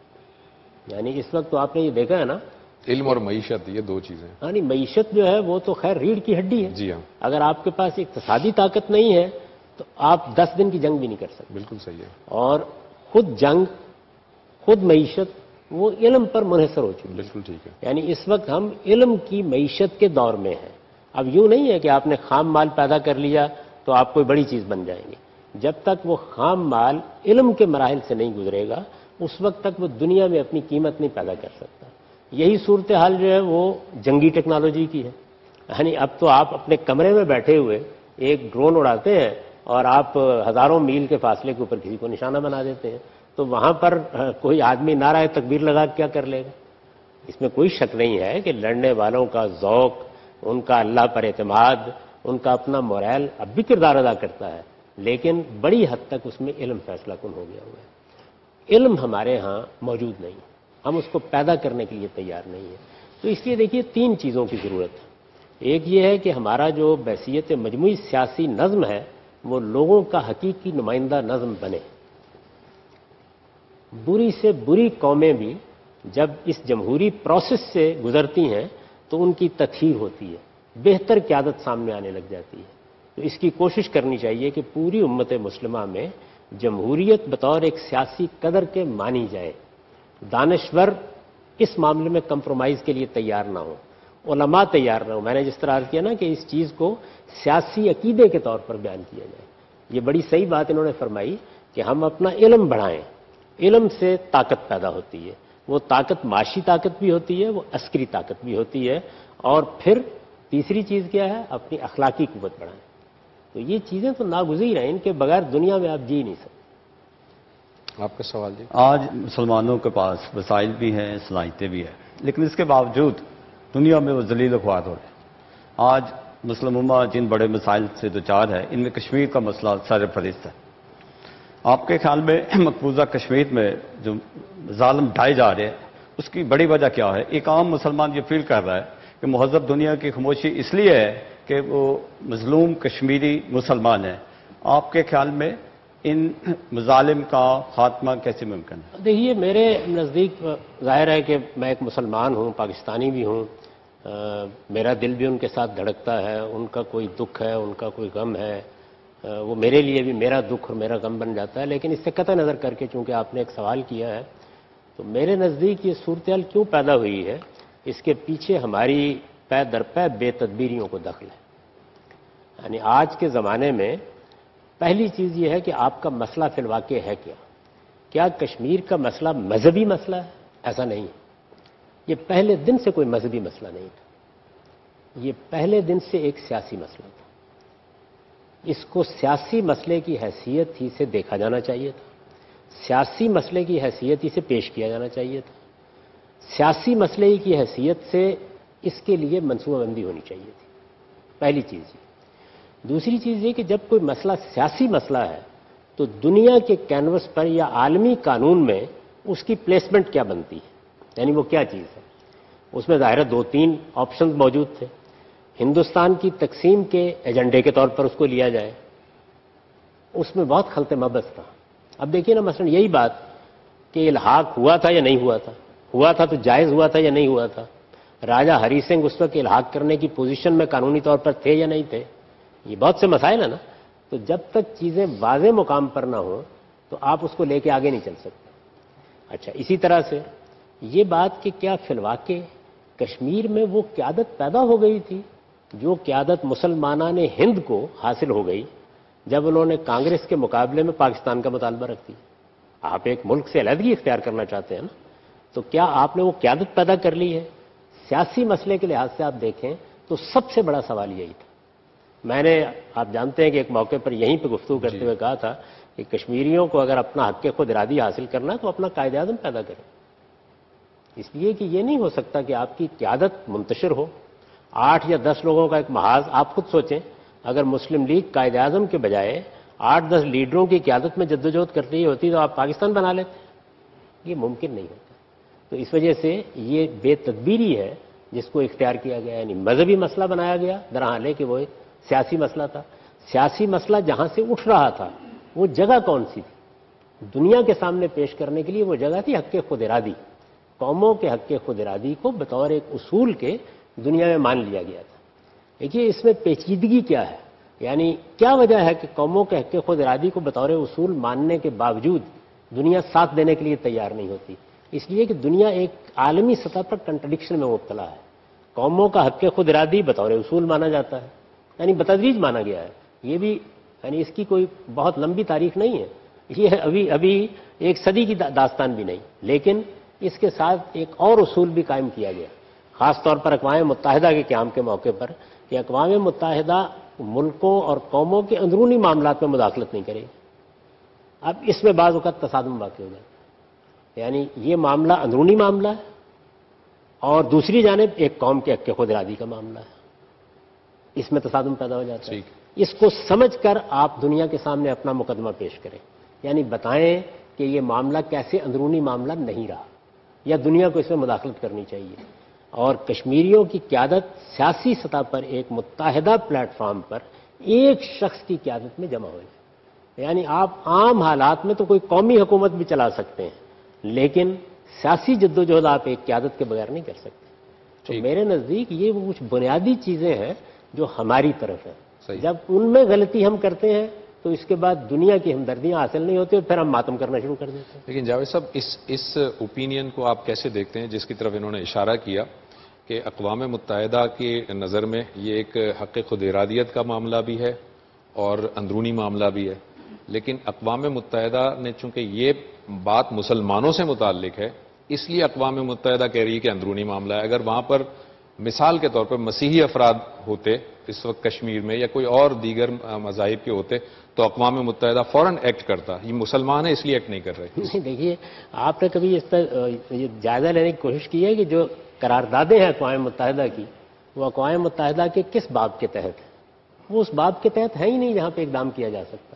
یعنی اس وقت تو آپ نے یہ دیکھا ہے نا، علم اور معیشت یہ 2 چیزیں. یعنی معیشت جو ہے وہ تو خیر ریڑھ کی ہڈی ہے. جی ہاں. اگر آپ کے پاس اقتصادی طاقت نہیں ہے تو آپ 10 دن کی جنگ بھی نہیں کر سکتے. بالکل صحیح ہے. اور خود جنگ، خود معیشت وہ علم پر منحصر ہو چکی ہے. بالکل ٹھیک ہے. یعنی اس وقت ہم علم کی معیشت کے دور میں ہیں. اب یوں نہیں ہے کہ آپ نے خام مال پیدا کر لیا تو آپ کوئی بڑی چیز بن جائیں گے. جب تک وہ خام مال علم کے مراحل سے نہیں گزرے گا اس وقت تک وہ دنیا میں اپنی قیمت نہیں پیدا کر سکتا. یہی صورتحال جو ہے وہ جنگی ٹیکنالوجی کی ہے. یعنی اب تو آپ اپنے کمرے میں بیٹھے ہوئے ایک ڈرون اڑاتے ہیں اور آپ ہزاروں میل کے فاصلے کے اوپر کسی کو نشانہ بنا دیتے ہیں. تو وہاں پر کوئی آدمی نعرہ تکبیر لگا کیا کر لے گا؟ اس میں کوئی شک نہیں ہے کہ لڑنے والوں کا ذوق، ان کا اللہ پر اعتماد، ان کا اپنا مورائل اب بھی کردار ادا کرتا ہے. لیکن بڑی حد تک اس میں علم فیصلہ کن ہو گیا ہوا ہے. علم ہمارے ہاں موجود نہیں، ہم اس کو پیدا کرنے کے لیے تیار نہیں ہیں. تو اس لیے دیکھیے 3 چیزوں کی ضرورت ہے. ایک یہ ہے کہ ہمارا جو بحیثیت مجموعی سیاسی نظم ہے وہ لوگوں کا حقیقی نمائندہ نظم بنے. बुरी से बुरी कौमें भी जब इस जमहूरी प्रोसेस से गुजरती हैं तो उनकी तथहीर होती है, बेहतर क़यादत सामने आने लग जाती है। तो इसकी कोशिश करनी चाहिए कि पूरी उम्मत मुस्लिमा में जमहूरियत बतौर एक सियासी कदर के मानी जाए। दानश्वर इस मामले में कंप्रोमाइज़ के लिए तैयार ना हो, उलमा तैयार ना हो। मैंने जिस तरह किया ना कि इस चीज़ को सियासी अकीदे के तौर पर बयान किया जाए, ये बड़ी सही बात इन्होंने फरमाई कि हम अपना इल्म बढ़ाएं। इल्म से ताकत पैदा होती है, वो ताकत माशी ताकत भी होती है, वो अस्करी ताकत भी होती है। और फिर तीसरी चीज़ क्या है, अपनी अखलाकी कुव्वत बढ़ाएं। तो ये चीज़ें तो नागुज़ीर हैं, इनके बगैर दुनिया में आप जी नहीं सकते। आपका सवाल जी। आज मुसलमानों के पास वसाइल भी हैं, सलाहियतें भी हैं, लेकिन इसके बावजूद दुनिया में वो जलील ख्वार हो रहे हैं। आज मुस्लिम उम्मा जिन बड़े मसाइल से दोचार है, इनमें कश्मीर का मसला सरफहरिस्त है। आपके ख्याल में मकबूजा कश्मीर में जो जालिम ढाए जा रहे हैं, उसकी बड़ी वजह क्या है? एक आम मुसलमान ये फील कर रहा है कि महज़ब दुनिया की खामोशी इसलिए है कि वो मजलूम कश्मीरी मुसलमान है। आपके ख्याल में इन मजालिम का खात्मा कैसे मुमकिन है? देखिए, मेरे नज़दीक ज़ाहिर है कि मैं एक मुसलमान हूँ, पाकिस्तानी भी हूँ, मेरा दिल भी उनके साथ धड़कता है। उनका कोई दुख है, उनका कोई गम है, वो मेरे लिए भी मेरा दुख और मेरा गम बन जाता है। लेकिन इससे कतई नज़र करके, चूँकि आपने एक सवाल किया है, तो मेरे नज़दीक ये सूरत-ए-हाल क्यों पैदा हुई है, इसके पीछे हमारी पै दर पै बेतदबीरियों को दखल है। यानी आज के ज़माने में पहली चीज़ ये है कि आपका मसला फिलवाक़े है क्या कश्मीर का मसला मजहबी मसला है? ऐसा नहीं है। ये पहले दिन से कोई मजहबी मसला नहीं था, ये पहले दिन से एक सियासी मसला था। इसको सियासी मसले की हैसियत ही से देखा जाना चाहिए था, सियासी मसले की हैसियत ही से पेश किया जाना चाहिए था, सियासी मसले की हैसियत से इसके लिए मनसूबाबंदी होनी चाहिए थी। पहली चीज़ ये। दूसरी चीज़ ये कि जब कोई मसला सियासी मसला है तो दुनिया के कैनवस पर या आलमी कानून में उसकी प्लेसमेंट क्या बनती है, यानी वो क्या चीज़ है। उसमें ज़ाहिर 2-3 ऑप्शन मौजूद थे। हिंदुस्तान की तकसीम के एजेंडे के तौर पर उसको लिया जाए, उसमें बहुत खलते मबस था। अब देखिए ना, मसलन यही बात कि इल्हाक हुआ था या नहीं हुआ था तो जायज़ हुआ था या नहीं हुआ था, राजा हरी सिंह उस वक्त इल्हाक करने की पोजीशन में कानूनी तौर पर थे या नहीं थे, ये बहुत से मसाइल है ना। तो जब तक चीज़ें वाज़े मुकाम पर ना हो तो आप उसको लेके आगे नहीं चल सकते। अच्छा, इसी तरह से ये बात कि क्या फिलवाके कश्मीर में वो क़यादत पैदा हो गई थी जो क़यादत मुसलमाना ने हिंद को हासिल हो गई जब उन्होंने कांग्रेस के मुकाबले में पाकिस्तान का मुतालबा रख दिया। आप एक मुल्क से अलहदगी इख्तियार करना चाहते हैं ना, तो क्या आपने वो क़यादत पैदा कर ली है? सियासी मसले के लिहाज से आप देखें तो सबसे बड़ा सवाल यही था। मैंने, आप जानते हैं कि एक मौके पर यहीं पर गुफ्तगू करते हुए कहा था कि कश्मीरियों को अगर अपना हक़ खुद इरादी हासिल करना है तो अपना कायदे आज़म पैदा करें। इसलिए कि ये नहीं हो सकता कि आपकी क़यादत मुंतशिर हो, 8 या 10 लोगों का एक महाज। आप खुद सोचें, अगर मुस्लिम लीग कायदे आज़म के बजाय 8-10 लीडरों की क़यादत में जद्दोजहद कर रही होती तो आप पाकिस्तान बना लेते। ये मुमकिन नहीं होता। तो इस वजह से ये बेतदबीरी है जिसको इख्तियार किया गया, यानी मजहबी मसला बनाया गया, दरहाल कि वो एक सियासी मसला था। सियासी मसला जहां से उठ रहा था वो जगह कौन सी थी? दुनिया के सामने पेश करने के लिए वो जगह थी हक़ खुद इरादी। कौमों के हक़ खुद इरादी को बतौर एक उसूल के दुनिया में मान लिया गया था। देखिए, इसमें पेचीदगी क्या है, यानी क्या वजह है कि कौमों के हक़ खुद इरादी को बतौर उसूल मानने के बावजूद दुनिया साथ देने के लिए तैयार नहीं होती? इसलिए कि दुनिया एक आलमी सतह पर कंट्रडिक्शन में मुब्तला है। कौमों का हक़ खुद इरादी बतौर उसूल माना जाता है, यानी बतदरीज माना गया है। ये भी, यानी इसकी कोई बहुत लंबी तारीख नहीं है, ये अभी एक सदी की दास्तान भी नहीं। लेकिन इसके साथ एक और उसूल भी कायम किया गया, ख़ास तौर पर अक़वाम मुत्तहिदा के क़याम के मौके पर, कि अक़वाम मुत्तहिदा मुल्कों और कौमों के अंदरूनी मामलात में मुदाखलत नहीं करेगी। अब इसमें बाज़ वक़्त तसादुम वाक़ हो जाता है, यानी ये मामला अंदरूनी मामला है और दूसरी जानिब एक कौम के हक़ खुद इरादी का मामला है, इसमें तसादुम पैदा हो जाता है। इसको समझकर आप दुनिया के सामने अपना मुकदमा पेश करें, यानी बताएं कि ये मामला कैसे अंदरूनी मामला नहीं रहा, या दुनिया को इसमें मुदाखलत करनी चाहिए। और कश्मीरियों की क़यादत सियासी सतह पर एक मुत्तहिदा प्लेटफॉर्म पर एक शख्स की क़यादत में जमा हो जाए। यानी आप आम हालात में तो कोई कौमी हुकूमत भी चला सकते हैं, لیکن سیاسی جدوجہد آپ ایک قیادت کے بغیر نہیں کر سکتے. تو میرے نزدیک یہ وہ کچھ بنیادی چیزیں ہیں جو ہماری طرف ہیں. جب ان میں غلطی ہم کرتے ہیں تو اس کے بعد دنیا کی ہمدردیاں حاصل نہیں ہوتی اور پھر ہم ماتم کرنا شروع کر دیتے ہیں. لیکن جاوید صاحب اس اوپینین کو آپ کیسے دیکھتے ہیں جس کی طرف انہوں نے اشارہ کیا کہ اقوام متحدہ کی نظر میں یہ ایک حق خود ارادیت کا معاملہ بھی ہے اور اندرونی معاملہ بھی ہے، لیکن اقوام متحدہ نے چونکہ یہ بات مسلمانوں سے متعلق ہے اس لیے اقوام متحدہ کہہ رہی ہے کہ اندرونی معاملہ ہے. اگر وہاں پر مثال کے طور پر مسیحی افراد ہوتے اس وقت کشمیر میں یا کوئی اور دیگر مذاہب کے ہوتے تو اقوام متحدہ فوراً ایکٹ کرتا. یہ مسلمان ہیں اس لیے ایکٹ نہیں کر رہے. نہیں دیکھیے، آپ نے کبھی اس پر یہ جائزہ لینے کی کوشش کی ہے کہ جو قراردادیں ہیں اقوام متحدہ کی وہ اقوام متحدہ کے کس باب کے تحت ہے؟ وہ اس باب کے تحت ہے ہی نہیں جہاں پہ اقدام کیا جا سکتا.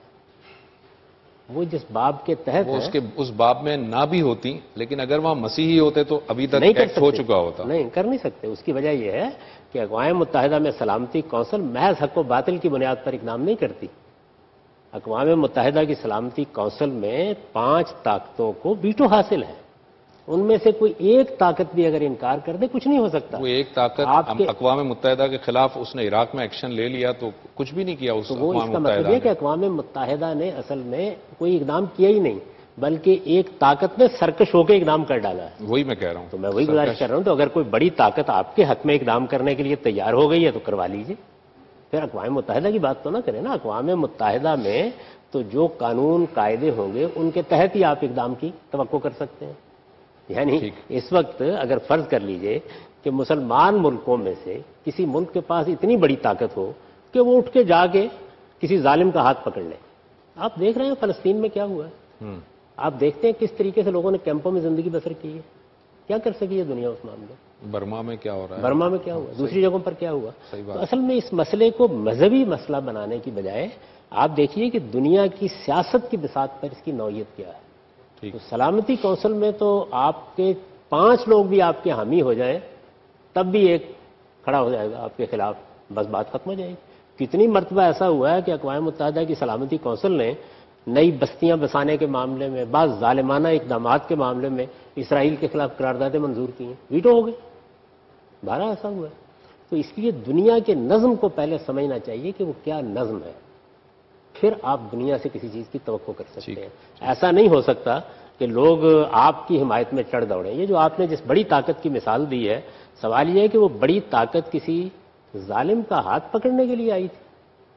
وہ جس باب کے تحت وہ اس باب میں نہ بھی ہوتی، لیکن اگر وہاں مسیحی ہوتے تو ابھی تک ایکٹ ہو چکا ہوتا. نہیں کر نہیں سکتے. اس کی وجہ یہ ہے کہ اقوام متحدہ میں سلامتی کونسل محض حق و باطل کی بنیاد پر اقدام نہیں کرتی. اقوام متحدہ کی سلامتی کونسل میں 5 طاقتوں کو ویٹو حاصل ہے. ان میں سے کوئی ایک طاقت بھی اگر انکار کر دے کچھ نہیں ہو سکتا. وہ ایک طاقت اقوام متحدہ کے خلاف اس نے عراق میں ایکشن لے لیا تو کچھ بھی نہیں کیا اس تو وہ اس کا مطلب یہ کہ اقوام متحدہ نے اصل میں کوئی اقدام کیا ہی نہیں بلکہ ایک طاقت نے سرکش ہو کے اقدام کر ڈالا ہے. وہی میں کہہ رہا ہوں. تو میں وہی گزارش کر رہا ہوں تو اگر کوئی بڑی طاقت آپ کے حق میں اقدام کرنے کے لیے تیار ہو گئی ہے تو کروا لیجیے. پھر اقوام متحدہ کی بات تو نہ کریں نا. اقوام متحدہ میں تو جو قانون قاعدے ہوں گے ان کے تحت ہی آپ اقدام کی توقع کر سکتے ہیں. یعنی اس وقت اگر فرض کر لیجئے کہ مسلمان ملکوں میں سے کسی ملک کے پاس اتنی بڑی طاقت ہو کہ وہ اٹھ کے جا کے کسی ظالم کا ہاتھ پکڑ لے. آپ دیکھ رہے ہیں فلسطین میں کیا ہوا ہے. آپ دیکھتے ہیں کس طریقے سے لوگوں نے کیمپوں میں زندگی بسر کی ہے. کیا کر سکی ہے دنیا اس معاملے میں؟ برما میں کیا ہو رہا ہے، برما میں کیا ہوا، دوسری جگہوں پر کیا ہوا. تو اصل میں اس مسئلے کو مذہبی مسئلہ بنانے کی بجائے آپ دیکھیے کہ دنیا کی سیاست کی بساط پر اس کی نوعیت کیا ہے. تو سلامتی کونسل میں تو آپ کے 5 لوگ بھی آپ کے حامی ہو جائیں تب بھی ایک کھڑا ہو جائے گا آپ کے خلاف، بس بات ختم ہو جائے گی. کتنی مرتبہ ایسا ہوا ہے کہ اقوام متحدہ کی سلامتی کونسل نے نئی بستیاں بسانے کے معاملے میں، بعض ظالمانہ اقدامات کے معاملے میں اسرائیل کے خلاف قراردادیں منظور کی ہیں، ویٹو ہو گئی. بارہ ایسا ہوا ہے. تو اس لیے دنیا کے نظم کو پہلے سمجھنا چاہیے کہ وہ کیا نظم ہے، پھر آپ دنیا سے کسی چیز کی توقع کر سکتے ہیں. ایسا نہیں ہو سکتا کہ لوگ آپ کی حمایت میں چڑھ دوڑیں. یہ جو آپ نے جس بڑی طاقت کی مثال دی ہے، سوال یہ ہے کہ وہ بڑی طاقت کسی ظالم کا ہاتھ پکڑنے کے لیے آئی تھی.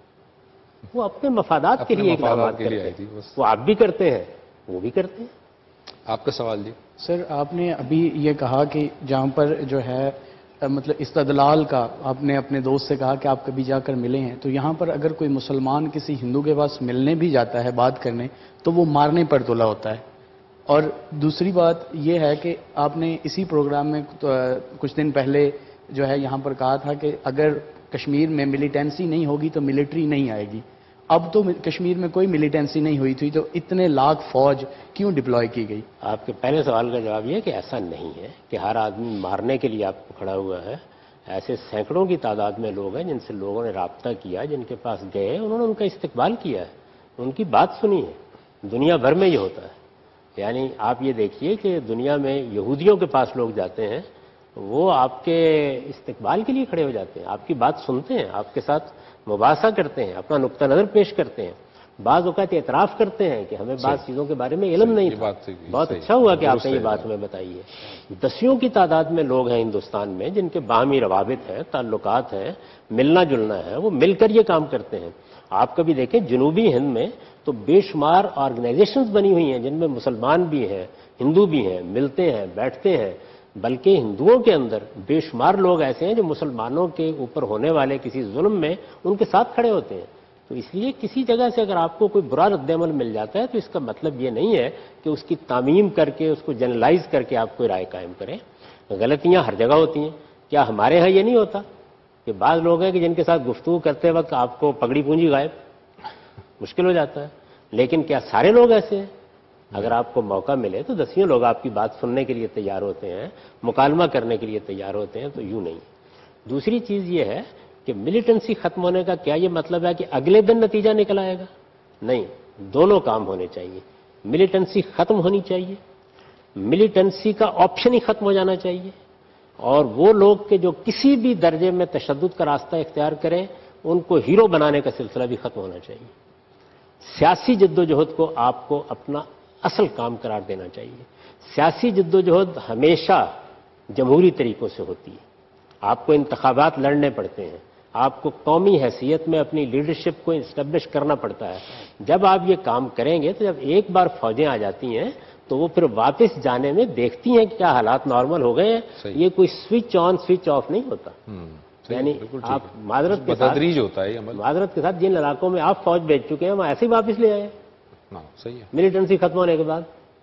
وہ اپنے مفادات کے لیے اقدامات کرتے ہیں. وہ آپ بھی کرتے ہیں، وہ بھی کرتے ہیں. آپ کا سوال جی. سر آپ نے ابھی یہ کہا کہ جہاں پر جو ہے مطلب استدلال کا آپ نے اپنے دوست سے کہا کہ آپ کبھی جا کر ملے ہیں، تو یہاں پر اگر کوئی مسلمان کسی ہندو کے پاس ملنے بھی جاتا ہے بات کرنے تو وہ مارنے پر تلا ہوتا ہے. اور دوسری بات یہ ہے کہ آپ نے اسی پروگرام میں کچھ دن پہلے جو ہے یہاں پر کہا تھا کہ اگر کشمیر میں ملیٹنسی نہیں ہوگی تو ملٹری نہیں آئے گی. اب تو کشمیر میں کوئی ملیٹنسی نہیں ہوئی تھی تو اتنے لاکھ فوج کیوں ڈپلوائے کی گئی؟ آپ کے پہلے سوال کا جواب یہ ہے کہ ایسا نہیں ہے کہ ہر آدمی مارنے کے لیے آپ کو کھڑا ہوا ہے. ایسے سینکڑوں کی تعداد میں لوگ ہیں جن سے لوگوں نے رابطہ کیا، جن کے پاس گئے، انہوں نے ان کا استقبال کیا ہے، ان کی بات سنی ہے. دنیا بھر میں یہ ہوتا ہے. یعنی آپ یہ دیکھیے کہ دنیا میں یہودیوں کے پاس لوگ جاتے ہیں، وہ آپ کے استقبال کے لیے کھڑے ہو جاتے ہیں، آپ کی بات سنتے ہیں، آپ کے ساتھ مباحثہ کرتے ہیں، اپنا نقطہ نظر پیش کرتے ہیں. بعض اوقات اعتراف کرتے ہیں کہ ہمیں بعض چیزوں کے بارے میں علم نہیں تھا. بہت اچھا ہوا کہ آپ نے یہ بات ہمیں بتائی ہے. دسیوں کی تعداد میں لوگ ہیں ہندوستان میں جن کے باہمی روابط ہیں، تعلقات ہیں، ملنا جلنا ہے، وہ مل کر یہ کام کرتے ہیں. آپ کبھی دیکھیں جنوبی ہند میں تو بے شمار آرگنائزیشنز بنی ہوئی ہیں جن میں مسلمان بھی ہیں، ہندو بھی ہیں، ملتے ہیں، بیٹھتے ہیں. بلکہ ہندوؤں کے اندر بے شمار لوگ ایسے ہیں جو مسلمانوں کے اوپر ہونے والے کسی ظلم میں ان کے ساتھ کھڑے ہوتے ہیں. تو اس لیے کسی جگہ سے اگر آپ کو کوئی برا رد عمل مل جاتا ہے تو اس کا مطلب یہ نہیں ہے کہ اس کی تعمیم کر کے اس کو جنرلائز کر کے آپ کوئی رائے قائم کریں. غلطیاں ہر جگہ ہوتی ہیں. کیا ہمارے ہاں یہ نہیں ہوتا کہ بعض لوگ ہیں کہ جن کے ساتھ گفتگو کرتے وقت آپ کو پگڑی پونجی غائب، مشکل ہو جاتا ہے. لیکن کیا سارے لوگ ایسے ہیں؟ اگر آپ کو موقع ملے تو دسیوں لوگ آپ کی بات سننے کے لیے تیار ہوتے ہیں، مکالمہ کرنے کے لیے تیار ہوتے ہیں. تو یوں نہیں. دوسری چیز یہ ہے کہ ملیٹنسی ختم ہونے کا کیا یہ مطلب ہے کہ اگلے دن نتیجہ نکل آئے گا؟ نہیں. دونوں کام ہونے چاہیے. ملیٹنسی ختم ہونی چاہیے، ملیٹنسی کا آپشن ہی ختم ہو جانا چاہیے، اور وہ لوگ کہ جو کسی بھی درجے میں تشدد کا راستہ اختیار کریں ان کو ہیرو بنانے کا سلسلہ بھی ختم ہونا چاہیے۔ سیاسی جدوجہد کو آپ کو اپنا اصل کام قرار دینا چاہیے۔ سیاسی جدوجہد ہمیشہ جمہوری طریقوں سے ہوتی ہے، آپ کو انتخابات لڑنے پڑتے ہیں، آپ کو قومی حیثیت میں اپنی لیڈرشپ کو اسٹیبلش کرنا پڑتا ہے۔ جب آپ یہ کام کریں گے تو جب ایک بار فوجیں آ جاتی ہیں تو وہ پھر واپس جانے میں دیکھتی ہیں کہ کیا حالات نارمل ہو گئے ہیں، یہ کوئی سوئچ آن سوئچ آف نہیں ہوتا۔ یعنی آپ معذرت کے ساتھ ہوتا ہے معذرت کے ساتھ جن علاقوں میں آپ فوج بھیج چکے ہیں وہاں ایسے ہی واپس لے آئے، ملیٹنسی ختم ہونے کے بعد۔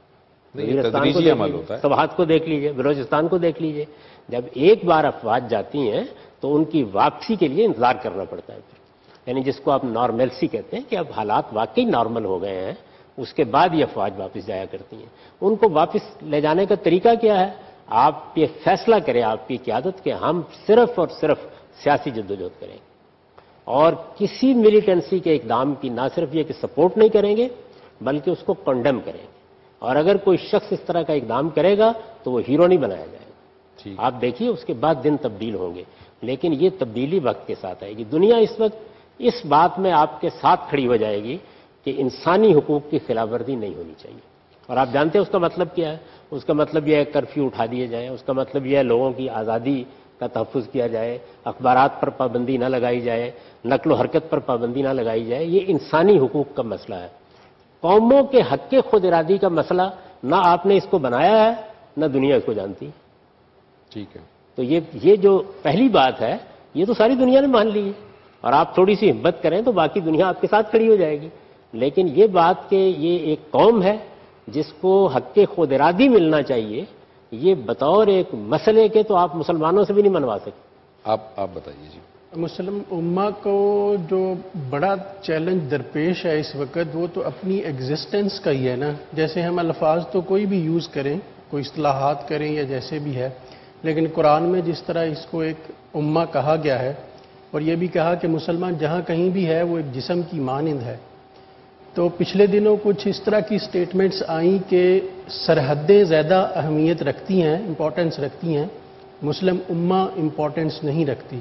سوات کو دیکھ لیجئے، بلوچستان کو دیکھ لیجئے، جب ایک بار افواج جاتی ہیں تو ان کی واپسی کے لیے انتظار کرنا پڑتا ہے پھر، یعنی جس کو آپ نارملسی کہتے ہیں کہ اب حالات واقعی نارمل ہو گئے ہیں، اس کے بعد یہ افواج واپس جایا کرتی ہیں۔ ان کو واپس لے جانے کا طریقہ کیا ہے؟ آپ یہ فیصلہ کریں، آپ کی قیادت کہ ہم صرف اور صرف سیاسی جدوجہد کریں گے اور کسی ملیٹنسی کے اقدام کی نہ صرف یہ کہ سپورٹ نہیں کریں گے بلکہ اس کو کنڈیم کریں گے، اور اگر کوئی شخص اس طرح کا اقدام کرے گا تو وہ ہیرو نہیں بنایا جائے گا۔ آپ دیکھیے اس کے بعد دن تبدیل ہوں گے، لیکن یہ تبدیلی وقت کے ساتھ آئے گی۔ دنیا اس وقت اس بات میں آپ کے ساتھ کھڑی ہو جائے گی کہ انسانی حقوق کی خلاف ورزی نہیں ہونی چاہیے، اور آپ جانتے ہیں اس کا مطلب کیا ہے؟ اس کا مطلب یہ ہے کرفیو اٹھا دیے جائیں، اس کا مطلب یہ ہے لوگوں کی آزادی کا تحفظ کیا جائے، اخبارات پر پابندی نہ لگائی جائے، نقل و حرکت پر پابندی نہ لگائی جائے۔ یہ انسانی حقوق کا مسئلہ ہے، قوموں کے حق کے خود ارادی کا مسئلہ نہ آپ نے اس کو بنایا ہے نہ دنیا اس کو جانتی۔ ٹھیک ہے، تو یہ جو پہلی بات ہے یہ تو ساری دنیا نے مان لی ہے، اور آپ تھوڑی سی ہمت کریں تو باقی دنیا آپ کے ساتھ کھڑی ہو جائے گی۔ لیکن یہ بات کہ یہ ایک قوم ہے جس کو حق خود ارادی ملنا چاہیے، یہ بطور ایک مسئلے کے تو آپ مسلمانوں سے بھی نہیں منوا سکتے۔ آپ بتائیے جی۔ مسلم امہ کو جو بڑا چیلنج درپیش ہے اس وقت وہ تو اپنی ایگزسٹنس کا ہی ہے نا۔ جیسے ہم الفاظ تو کوئی بھی یوز کریں، کوئی اصطلاحات کریں یا جیسے بھی ہے، لیکن قرآن میں جس طرح اس کو ایک امہ کہا گیا ہے اور یہ بھی کہا کہ مسلمان جہاں کہیں بھی ہے وہ ایک جسم کی مانند ہے، تو پچھلے دنوں کچھ اس طرح کی سٹیٹمنٹس آئیں کہ سرحدیں زیادہ اہمیت رکھتی ہیں، امپورٹنس رکھتی ہیں، مسلم امہ امپورٹنس نہیں رکھتی۔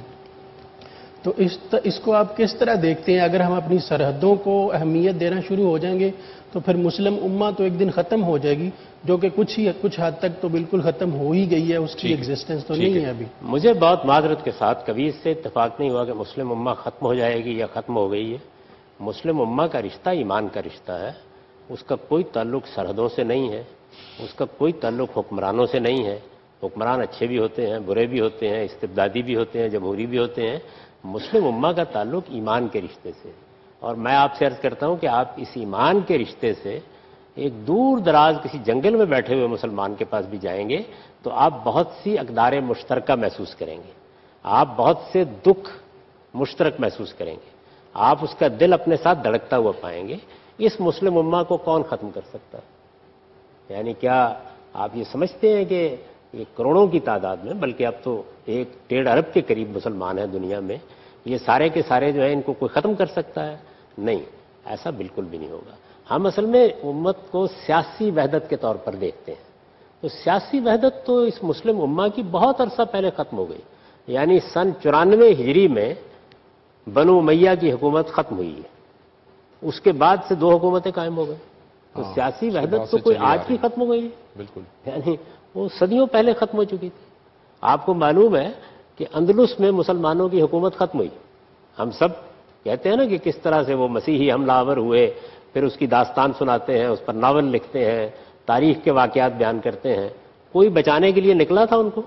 تو اس کو آپ کس طرح دیکھتے ہیں؟ اگر ہم اپنی سرحدوں کو اہمیت دینا شروع ہو جائیں گے تو پھر مسلم امہ تو ایک دن ختم ہو جائے گی، جو کہ کچھ حد تک تو بالکل ختم ہو ہی گئی ہے، اس کی ایگزسٹنس تو نہیں ہے ابھی۔ مجھے بہت معذرت کے ساتھ کبھی اس سے اتفاق نہیں ہوا کہ مسلم امہ ختم ہو جائے گی یا ختم ہو گئی ہے۔ مسلم امہ کا رشتہ ایمان کا رشتہ ہے، اس کا کوئی تعلق سرحدوں سے نہیں ہے، اس کا کوئی تعلق حکمرانوں سے نہیں ہے۔ حکمران اچھے بھی ہوتے ہیں، برے بھی ہوتے ہیں، استبدادی بھی ہوتے ہیں، جمہوری بھی ہوتے ہیں۔ مسلم امہ کا تعلق ایمان کے رشتے سے، اور میں آپ سے عرض کرتا ہوں کہ آپ اس ایمان کے رشتے سے ایک دور دراز کسی جنگل میں بیٹھے ہوئے مسلمان کے پاس بھی جائیں گے تو آپ بہت سی اقدار مشترکہ محسوس کریں گے، آپ بہت سے دکھ مشترک محسوس کریں گے، آپ اس کا دل اپنے ساتھ دھڑکتا ہوا پائیں گے۔ اس مسلم امہ کو کون ختم کر سکتا ہے؟ یعنی کیا آپ یہ سمجھتے ہیں کہ یہ کروڑوں کی تعداد میں، بلکہ اب تو 1.5 ارب کے قریب مسلمان ہیں دنیا میں، یہ سارے کے سارے جو ہیں ان کو کوئی ختم کر سکتا ہے؟ نہیں، ایسا بالکل بھی نہیں ہوگا۔ ہم اصل میں امت کو سیاسی وحدت کے طور پر دیکھتے ہیں، تو سیاسی وحدت تو اس مسلم امہ کی بہت عرصہ پہلے ختم ہو گئی، یعنی سن 94 ہجری میں بنو امیہ کی حکومت ختم ہوئی ہے، اس کے بعد سے 2 حکومتیں قائم ہو گئی، تو سیاسی وحدت تو کوئی آج کی ختم ہو گئی ہے، بالکل، یعنی وہ صدیوں پہلے ختم ہو چکی تھی۔ آپ کو معلوم ہے کہ اندلس میں مسلمانوں کی حکومت ختم ہوئی، ہم سب کہتے ہیں نا کہ کس طرح سے وہ مسیحی حملہ آور ہوئے، پھر اس کی داستان سناتے ہیں، اس پر ناول لکھتے ہیں، تاریخ کے واقعات بیان کرتے ہیں۔ کوئی بچانے کے لیے نکلا تھا ان کو؟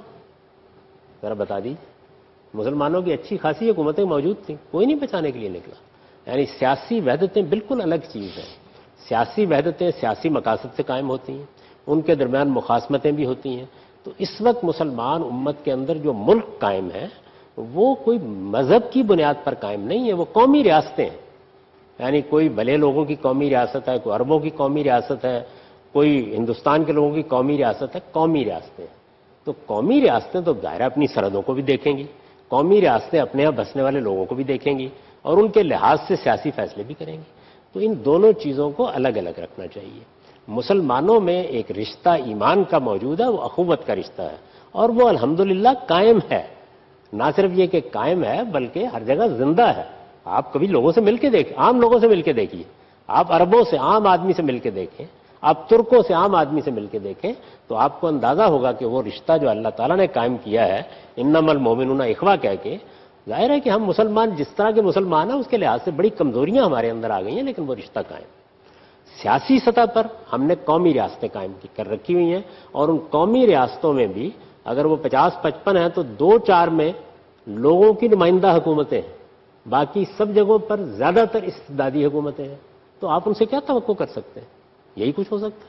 ذرا بتا دیجیے۔ مسلمانوں کی اچھی خاصی حکومتیں موجود تھیں، کوئی نہیں بچانے کے لیے نکلا۔ یعنی سیاسی وحدتیں بالکل الگ چیز ہیں۔ سیاسی وحدتیں سیاسی مقاصد سے قائم ہوتی ہیں، ان کے درمیان مخاصمتیں بھی ہوتی ہیں۔ تو اس وقت مسلمان امت کے اندر جو ملک قائم ہے وہ کوئی مذہب کی بنیاد پر قائم نہیں ہے، وہ قومی ریاستیں ہیں، یعنی کوئی بھلے لوگوں کی قومی ریاست ہے، کوئی عربوں کی قومی ریاست ہے، کوئی ہندوستان کے لوگوں کی قومی ریاست ہے، قومی ریاستیں ہیں۔ تو قومی ریاستیں تو ظاہر اپنی سرحدوں کو بھی دیکھیں گی، قومی ریاستیں اپنے یہاں بسنے والے لوگوں کو بھی دیکھیں گی اور ان کے لحاظ سے سیاسی فیصلے بھی کریں گی۔ تو ان دونوں چیزوں کو الگ الگ رکھنا چاہیے۔ مسلمانوں میں ایک رشتہ ایمان کا موجود ہے، وہ اخوت کا رشتہ ہے، اور وہ الحمدللہ قائم ہے۔ نہ صرف یہ کہ قائم ہے بلکہ ہر جگہ زندہ ہے۔ آپ کبھی لوگوں سے مل کے دیکھیں، عام لوگوں سے مل کے دیکھیے، آپ عربوں سے، عام آدمی سے مل کے دیکھیں، آپ ترکوں سے، عام آدمی سے مل کے دیکھیں، تو آپ کو اندازہ ہوگا کہ وہ رشتہ جو اللہ تعالیٰ نے قائم کیا ہے، انما المؤمنون اخوہ کہہ کے، ظاہر ہے کہ ہم مسلمان جس طرح کے مسلمان ہیں اس کے لحاظ سے بڑی کمزوریاں ہمارے اندر آ گئی ہیں، لیکن وہ رشتہ قائم۔ سیاسی سطح پر ہم نے قومی ریاستیں قائم کر رکھی ہوئی ہیں، اور ان قومی ریاستوں میں بھی اگر وہ 50-55 ہیں تو 2-4 میں لوگوں کی نمائندہ حکومتیں ہیں، باقی سب جگہوں پر زیادہ تر استبدادی حکومتیں ہیں۔ تو آپ ان سے کیا توقع کر سکتے ہیں؟ یہی کچھ ہو سکتا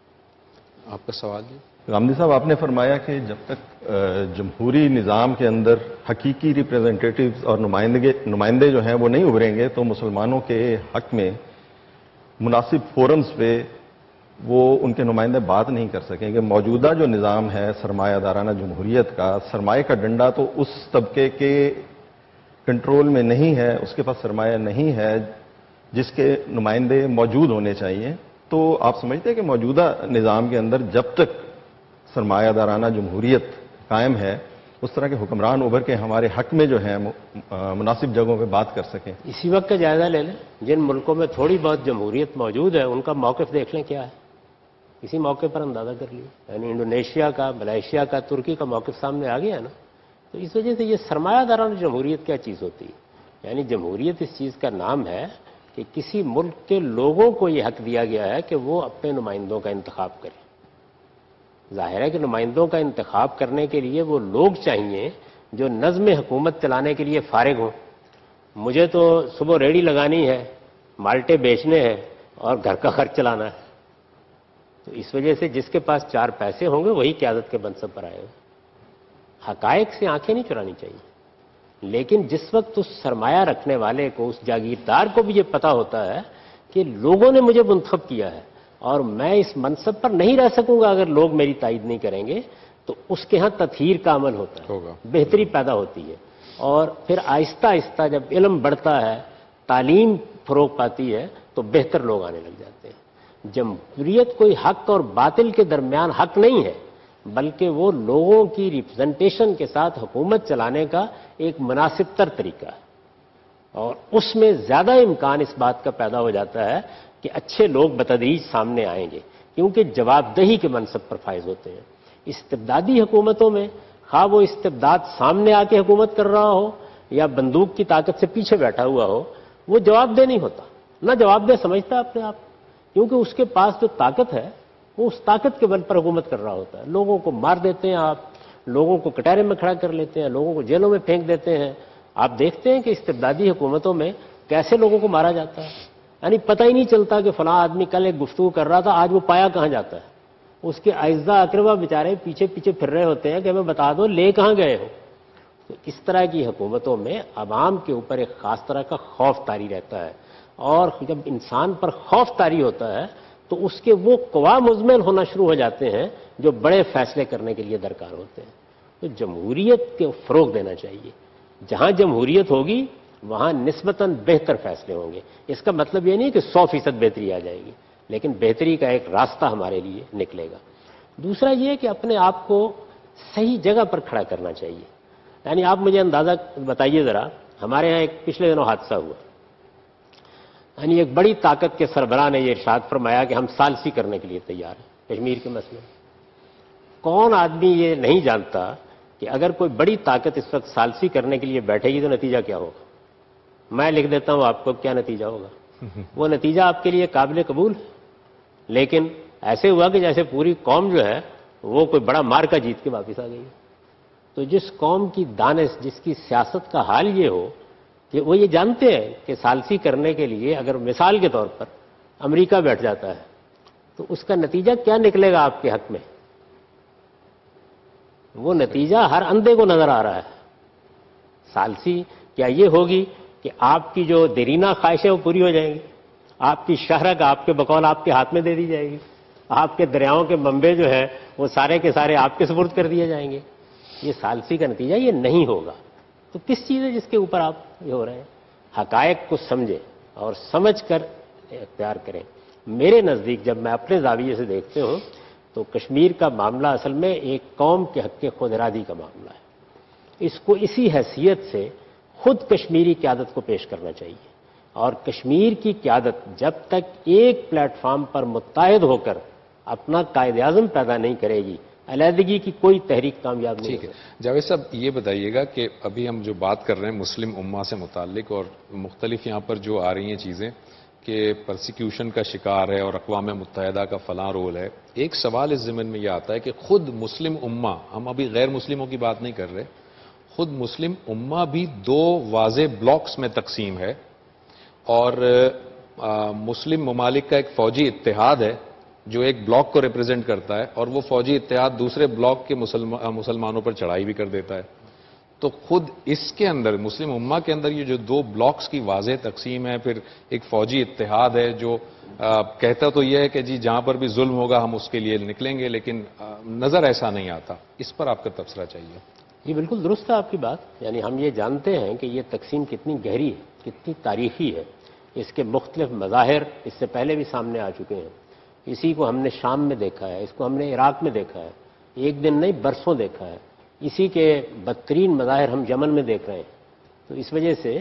ہے۔ آپ کا سوال جی؟ غامدی صاحب، آپ نے فرمایا کہ جب تک جمہوری نظام کے اندر حقیقی ریپریزنٹیٹیوز اور نمائندے جو ہیں وہ نہیں ابھریں گے تو مسلمانوں کے حق میں مناسب فورمز پہ وہ ان کے نمائندے بات نہیں کر سکیں گے۔ موجودہ جو نظام ہے سرمایہ دارانہ جمہوریت کا، سرمایہ کا ڈنڈا تو اس طبقے کے کنٹرول میں نہیں ہے، اس کے پاس سرمایہ نہیں ہے جس کے نمائندے موجود ہونے چاہیے۔ تو آپ سمجھتے ہیں کہ موجودہ نظام کے اندر جب تک سرمایہ دارانہ جمہوریت قائم ہے اس طرح کے حکمران ابھر کے ہمارے حق میں جو ہیں مناسب جگہوں پہ بات کر سکیں؟ اسی وقت کا جائزہ لے لیں، جن ملکوں میں تھوڑی بہت جمہوریت موجود ہے ان کا موقف دیکھ لیں کیا ہے، اسی موقع پر اندازہ کر لیے۔ یعنی انڈونیشیا کا، ملائیشیا کا، ترکی کا موقف سامنے آ گیا ہے نا۔ تو اس وجہ سے یہ سرمایہ دارانہ جمہوریت کیا چیز ہوتی ہے؟ یعنی جمہوریت اس چیز کا نام ہے کہ کسی ملک کے لوگوں کو یہ حق دیا گیا ہے کہ وہ اپنے نمائندوں کا انتخاب کریں۔ ظاہر ہے کہ نمائندوں کا انتخاب کرنے کے لیے وہ لوگ چاہیے جو نظم حکومت چلانے کے لیے فارغ ہوں۔ مجھے تو صبح ریڑھی لگانی ہے، مالٹے بیچنے ہیں اور گھر کا خرچ چلانا ہے، تو اس وجہ سے جس کے پاس 4 پیسے ہوں گے وہی قیادت کے منصب پر آئے گا۔ حقائق سے آنکھیں نہیں چرانی چاہیے، لیکن جس وقت اس سرمایہ رکھنے والے کو، اس جاگیردار کو بھی یہ پتا ہوتا ہے کہ لوگوں نے مجھے منتخب کیا ہے اور میں اس منصب پر نہیں رہ سکوں گا اگر لوگ میری تائید نہیں کریں گے، تو اس کے ہاں تطہیر کا عمل ہوتا ہے، بہتری پیدا ہوتی ہے، اور پھر آہستہ آہستہ جب علم بڑھتا ہے، تعلیم فروغ پاتی ہے، تو بہتر لوگ آنے لگ جاتے ہیں۔ جمہوریت کوئی حق اور باطل کے درمیان حق نہیں ہے، بلکہ وہ لوگوں کی ریپرزنٹیشن کے ساتھ حکومت چلانے کا ایک مناسب تر طریقہ ہے، اور اس میں زیادہ امکان اس بات کا پیدا ہو جاتا ہے کہ اچھے لوگ بتدریج سامنے آئیں گے، کیونکہ جواب دہی کے منصب پر فائز ہوتے ہیں۔ استبدادی حکومتوں میں خواہ وہ استبداد سامنے آ کے حکومت کر رہا ہو یا بندوق کی طاقت سے پیچھے بیٹھا ہوا ہو، وہ جواب دہ نہیں ہوتا، نہ جواب دہ سمجھتا اپنے آپ، کیونکہ اس کے پاس جو طاقت ہے وہ اس طاقت کے بل پر حکومت کر رہا ہوتا ہے۔ لوگوں کو مار دیتے ہیں آپ، لوگوں کو کٹہرے میں کھڑا کر لیتے ہیں، لوگوں کو جیلوں میں پھینک دیتے ہیں۔ آپ دیکھتے ہیں کہ استبدادی حکومتوں میں کیسے لوگوں کو مارا جاتا ہے، یعنی پتہ ہی نہیں چلتا کہ فلاں آدمی کل ایک گفتگو کر رہا تھا، آج وہ پایا کہاں جاتا ہے۔ اس کے اعزاء اقربا بیچارے پیچھے پیچھے پھر رہے ہوتے ہیں کہ ہمیں بتا دو لے کہاں گئے ہو۔ تو اس طرح کی حکومتوں میں عوام کے اوپر ایک خاص طرح کا خوف طاری رہتا ہے، اور جب انسان پر خوف طاری ہوتا ہے تو اس کے وہ قوا مزمل ہونا شروع ہو جاتے ہیں جو بڑے فیصلے کرنے کے لیے درکار ہوتے ہیں۔ تو جمہوریت کو فروغ دینا چاہیے، جہاں جمہوریت ہوگی وہاں نسبتاً بہتر فیصلے ہوں گے۔ اس کا مطلب یہ نہیں کہ 100% بہتری آ جائے گی، لیکن بہتری کا ایک راستہ ہمارے لیے نکلے گا۔ دوسرا یہ کہ اپنے آپ کو صحیح جگہ پر کھڑا کرنا چاہیے۔ یعنی آپ مجھے اندازہ بتائیے ذرا، ہمارے ہاں ایک پچھلے دنوں حادثہ ہوا، یعنی ایک بڑی طاقت کے سربراہ نے یہ ارشاد فرمایا کہ ہم ثالثی کرنے کے لیے تیار ہیں کشمیر کے مسئلے میں۔ کون آدمی یہ نہیں جانتا کہ اگر کوئی بڑی طاقت اس وقت ثالثی کرنے کے لیے بیٹھے گی تو نتیجہ کیا ہوگا؟ میں لکھ دیتا ہوں آپ کو کیا نتیجہ ہوگا۔ وہ نتیجہ آپ کے لیے قابل قبول ہے، لیکن ایسے ہوا کہ جیسے پوری قوم جو ہے وہ کوئی بڑا مارکا جیت کے واپس آ گئی۔ تو جس قوم کی دانش، جس کی سیاست کا حال یہ ہو کہ وہ یہ جانتے ہیں کہ ثالثی کرنے کے لیے اگر مثال کے طور پر امریکہ بیٹھ جاتا ہے تو اس کا نتیجہ کیا نکلے گا آپ کے حق میں، وہ نتیجہ ہر اندھے کو نظر آ رہا ہے۔ ثالثی کیا یہ ہوگی کہ آپ کی جو دیرینہ خواہشیں وہ پوری ہو جائیں گی، آپ کی شہرت آپ کے بقول آپ کے ہاتھ میں دے دی جائے گی، آپ کے دریاؤں کے منبع جو ہے وہ سارے کے سارے آپ کے سپرد کر دیے جائیں گے۔ یہ ثالثی کا نتیجہ یہ نہیں ہوگا۔ تو کس چیز ہے جس کے اوپر آپ یہ ہو رہے ہیں؟ حقائق کو سمجھیں اور سمجھ کر اختیار کریں۔ میرے نزدیک جب میں اپنے زاویے سے دیکھتے ہوں تو کشمیر کا معاملہ اصل میں ایک قوم کے حق خود ارادی کا معاملہ ہے. اس کو اسی حیثیت سے خود کشمیری قیادت کو پیش کرنا چاہیے. اور کشمیر کی قیادت جب تک ایک پلیٹ فارم پر متحد ہو کر اپنا قائد اعظم پیدا نہیں کرے گی، علیحدگی کی کوئی تحریک کامیاب نہیں ہوگی. جاوید صاحب یہ بتائیے گا کہ ابھی ہم جو بات کر رہے ہیں مسلم امہ سے متعلق، اور مختلف یہاں پر جو آ رہی ہیں چیزیں کہ پرسیکیوشن کا شکار ہے اور اقوام متحدہ کا فلاں رول ہے، ایک سوال اس ضمن میں یہ آتا ہے کہ خود مسلم امہ، ہم ابھی غیر مسلموں کی بات نہیں کر رہے، خود مسلم امہ بھی دو واضح بلاکس میں تقسیم ہے، اور مسلم ممالک کا ایک فوجی اتحاد ہے جو ایک بلاک کو ریپرزینٹ کرتا ہے، اور وہ فوجی اتحاد دوسرے بلاک کے مسلمانوں پر چڑھائی بھی کر دیتا ہے. تو خود اس کے اندر مسلم امہ کے اندر یہ جو دو بلاکس کی واضح تقسیم ہے، پھر ایک فوجی اتحاد ہے جو کہتا تو یہ ہے کہ جی جہاں پر بھی ظلم ہوگا ہم اس کے لیے نکلیں گے، لیکن نظر ایسا نہیں آتا. اس پر آپ کا تبصرہ چاہیے. جی بالکل درست ہے آپ کی بات. یعنی ہم یہ جانتے ہیں کہ یہ تقسیم کتنی گہری ہے، کتنی تاریخی ہے. اس کے مختلف مظاہر اس سے پہلے بھی سامنے آ چکے ہیں. اسی کو ہم نے شام میں دیکھا ہے، اس کو ہم نے عراق میں دیکھا ہے، ایک دن نہیں برسوں دیکھا ہے. اسی کے بدترین مظاہر ہم یمن میں دیکھ رہے ہیں. تو اس وجہ سے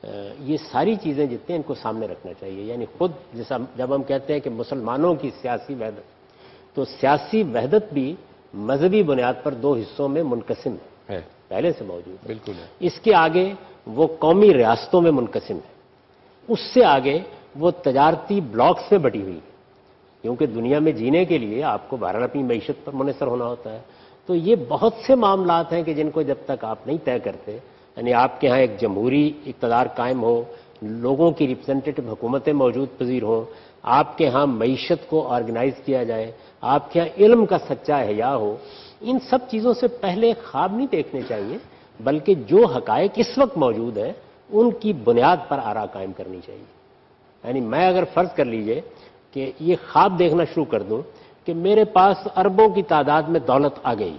یہ ساری چیزیں جتنے ان کو سامنے رکھنا چاہیے. یعنی خود جیسا جب ہم کہتے ہیں کہ مسلمانوں کی سیاسی وحدت، تو سیاسی وحدت بھی مذہبی بنیاد پر دو حصوں میں منقسم ہے، پہلے سے موجود ہے. بالکل ہے. اس کے آگے وہ قومی ریاستوں میں منقسم ہے، اس سے آگے وہ تجارتی بلاکس میں بٹی ہوئی ہے، کیونکہ دنیا میں جینے کے لیے آپ کو بہرحال اپنی معیشت پر منحصر ہونا ہوتا ہے. تو یہ بہت سے معاملات ہیں کہ جن کو جب تک آپ نہیں طے کرتے، یعنی آپ کے ہاں ایک جمہوری اقتدار قائم ہو، لوگوں کی ریپرزینٹیٹو حکومتیں موجود پذیر ہوں، آپ کے ہاں معیشت کو آرگنائز کیا جائے، آپ کے ہاں علم کا سچا حیا ہو، ان سب چیزوں سے پہلے خواب نہیں دیکھنے چاہیے، بلکہ جو حقائق اس وقت موجود ہیں ان کی بنیاد پر آرا قائم کرنی چاہیے. یعنی میں اگر فرض کر لیجئے کہ یہ خواب دیکھنا شروع کر دوں کہ میرے پاس اربوں کی تعداد میں دولت آ گئی،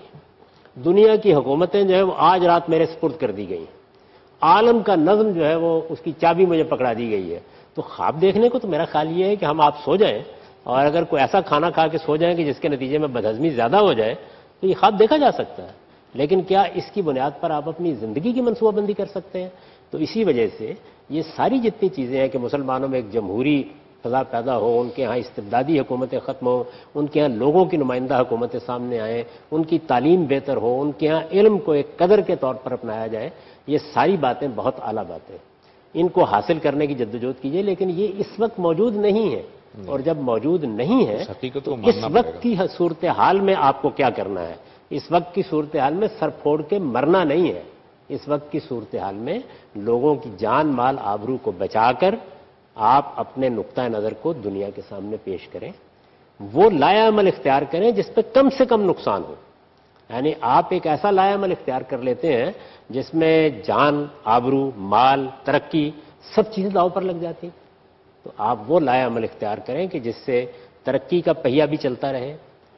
دنیا کی حکومتیں جو ہے وہ آج رات میرے سپرد کر دی گئی، عالم کا نظم جو ہے وہ اس کی چابی مجھے پکڑا دی گئی ہے، تو خواب دیکھنے کو تو میرا خیال یہ ہے کہ ہم آپ سو جائیں، اور اگر کوئی ایسا کھانا کھا کے سو جائیں کہ جس کے نتیجے میں بدہضمی زیادہ ہو جائے تو یہ خواب دیکھا جا سکتا ہے. لیکن کیا اس کی بنیاد پر آپ اپنی زندگی کی منصوبہ بندی کر سکتے ہیں؟ تو اسی وجہ سے یہ ساری جتنی چیزیں ہیں کہ مسلمانوں میں ایک جمہوری فضا پیدا ہو، ان کے ہاں استبدادی حکومتیں ختم ہوں، ان کے ہاں لوگوں کی نمائندہ حکومتیں سامنے آئیں، ان کی تعلیم بہتر ہو، ان کے ہاں علم کو ایک قدر کے طور پر اپنایا جائے، یہ ساری باتیں بہت اعلیٰ باتیں، ان کو حاصل کرنے کی جدوجہد کیجیے. لیکن یہ اس وقت موجود نہیں ہے، اور جب موجود نہیں ہے تو اس وقت کی صورتحال میں آپ کو کیا کرنا ہے؟ اس وقت کی صورتحال میں سر پھوڑ کے مرنا نہیں ہے. اس وقت کی صورتحال میں لوگوں کی جان مال آبرو کو بچا کر آپ اپنے نقطہ نظر کو دنیا کے سامنے پیش کریں، وہ لایا عمل اختیار کریں جس پہ کم سے کم نقصان ہو. یعنی آپ ایک ایسا لایا عمل اختیار کر لیتے ہیں جس میں جان، آبرو، مال، ترقی سب چیزیں داؤ پر لگ جاتی، تو آپ وہ لایا عمل اختیار کریں کہ جس سے ترقی کا پہیہ بھی چلتا رہے،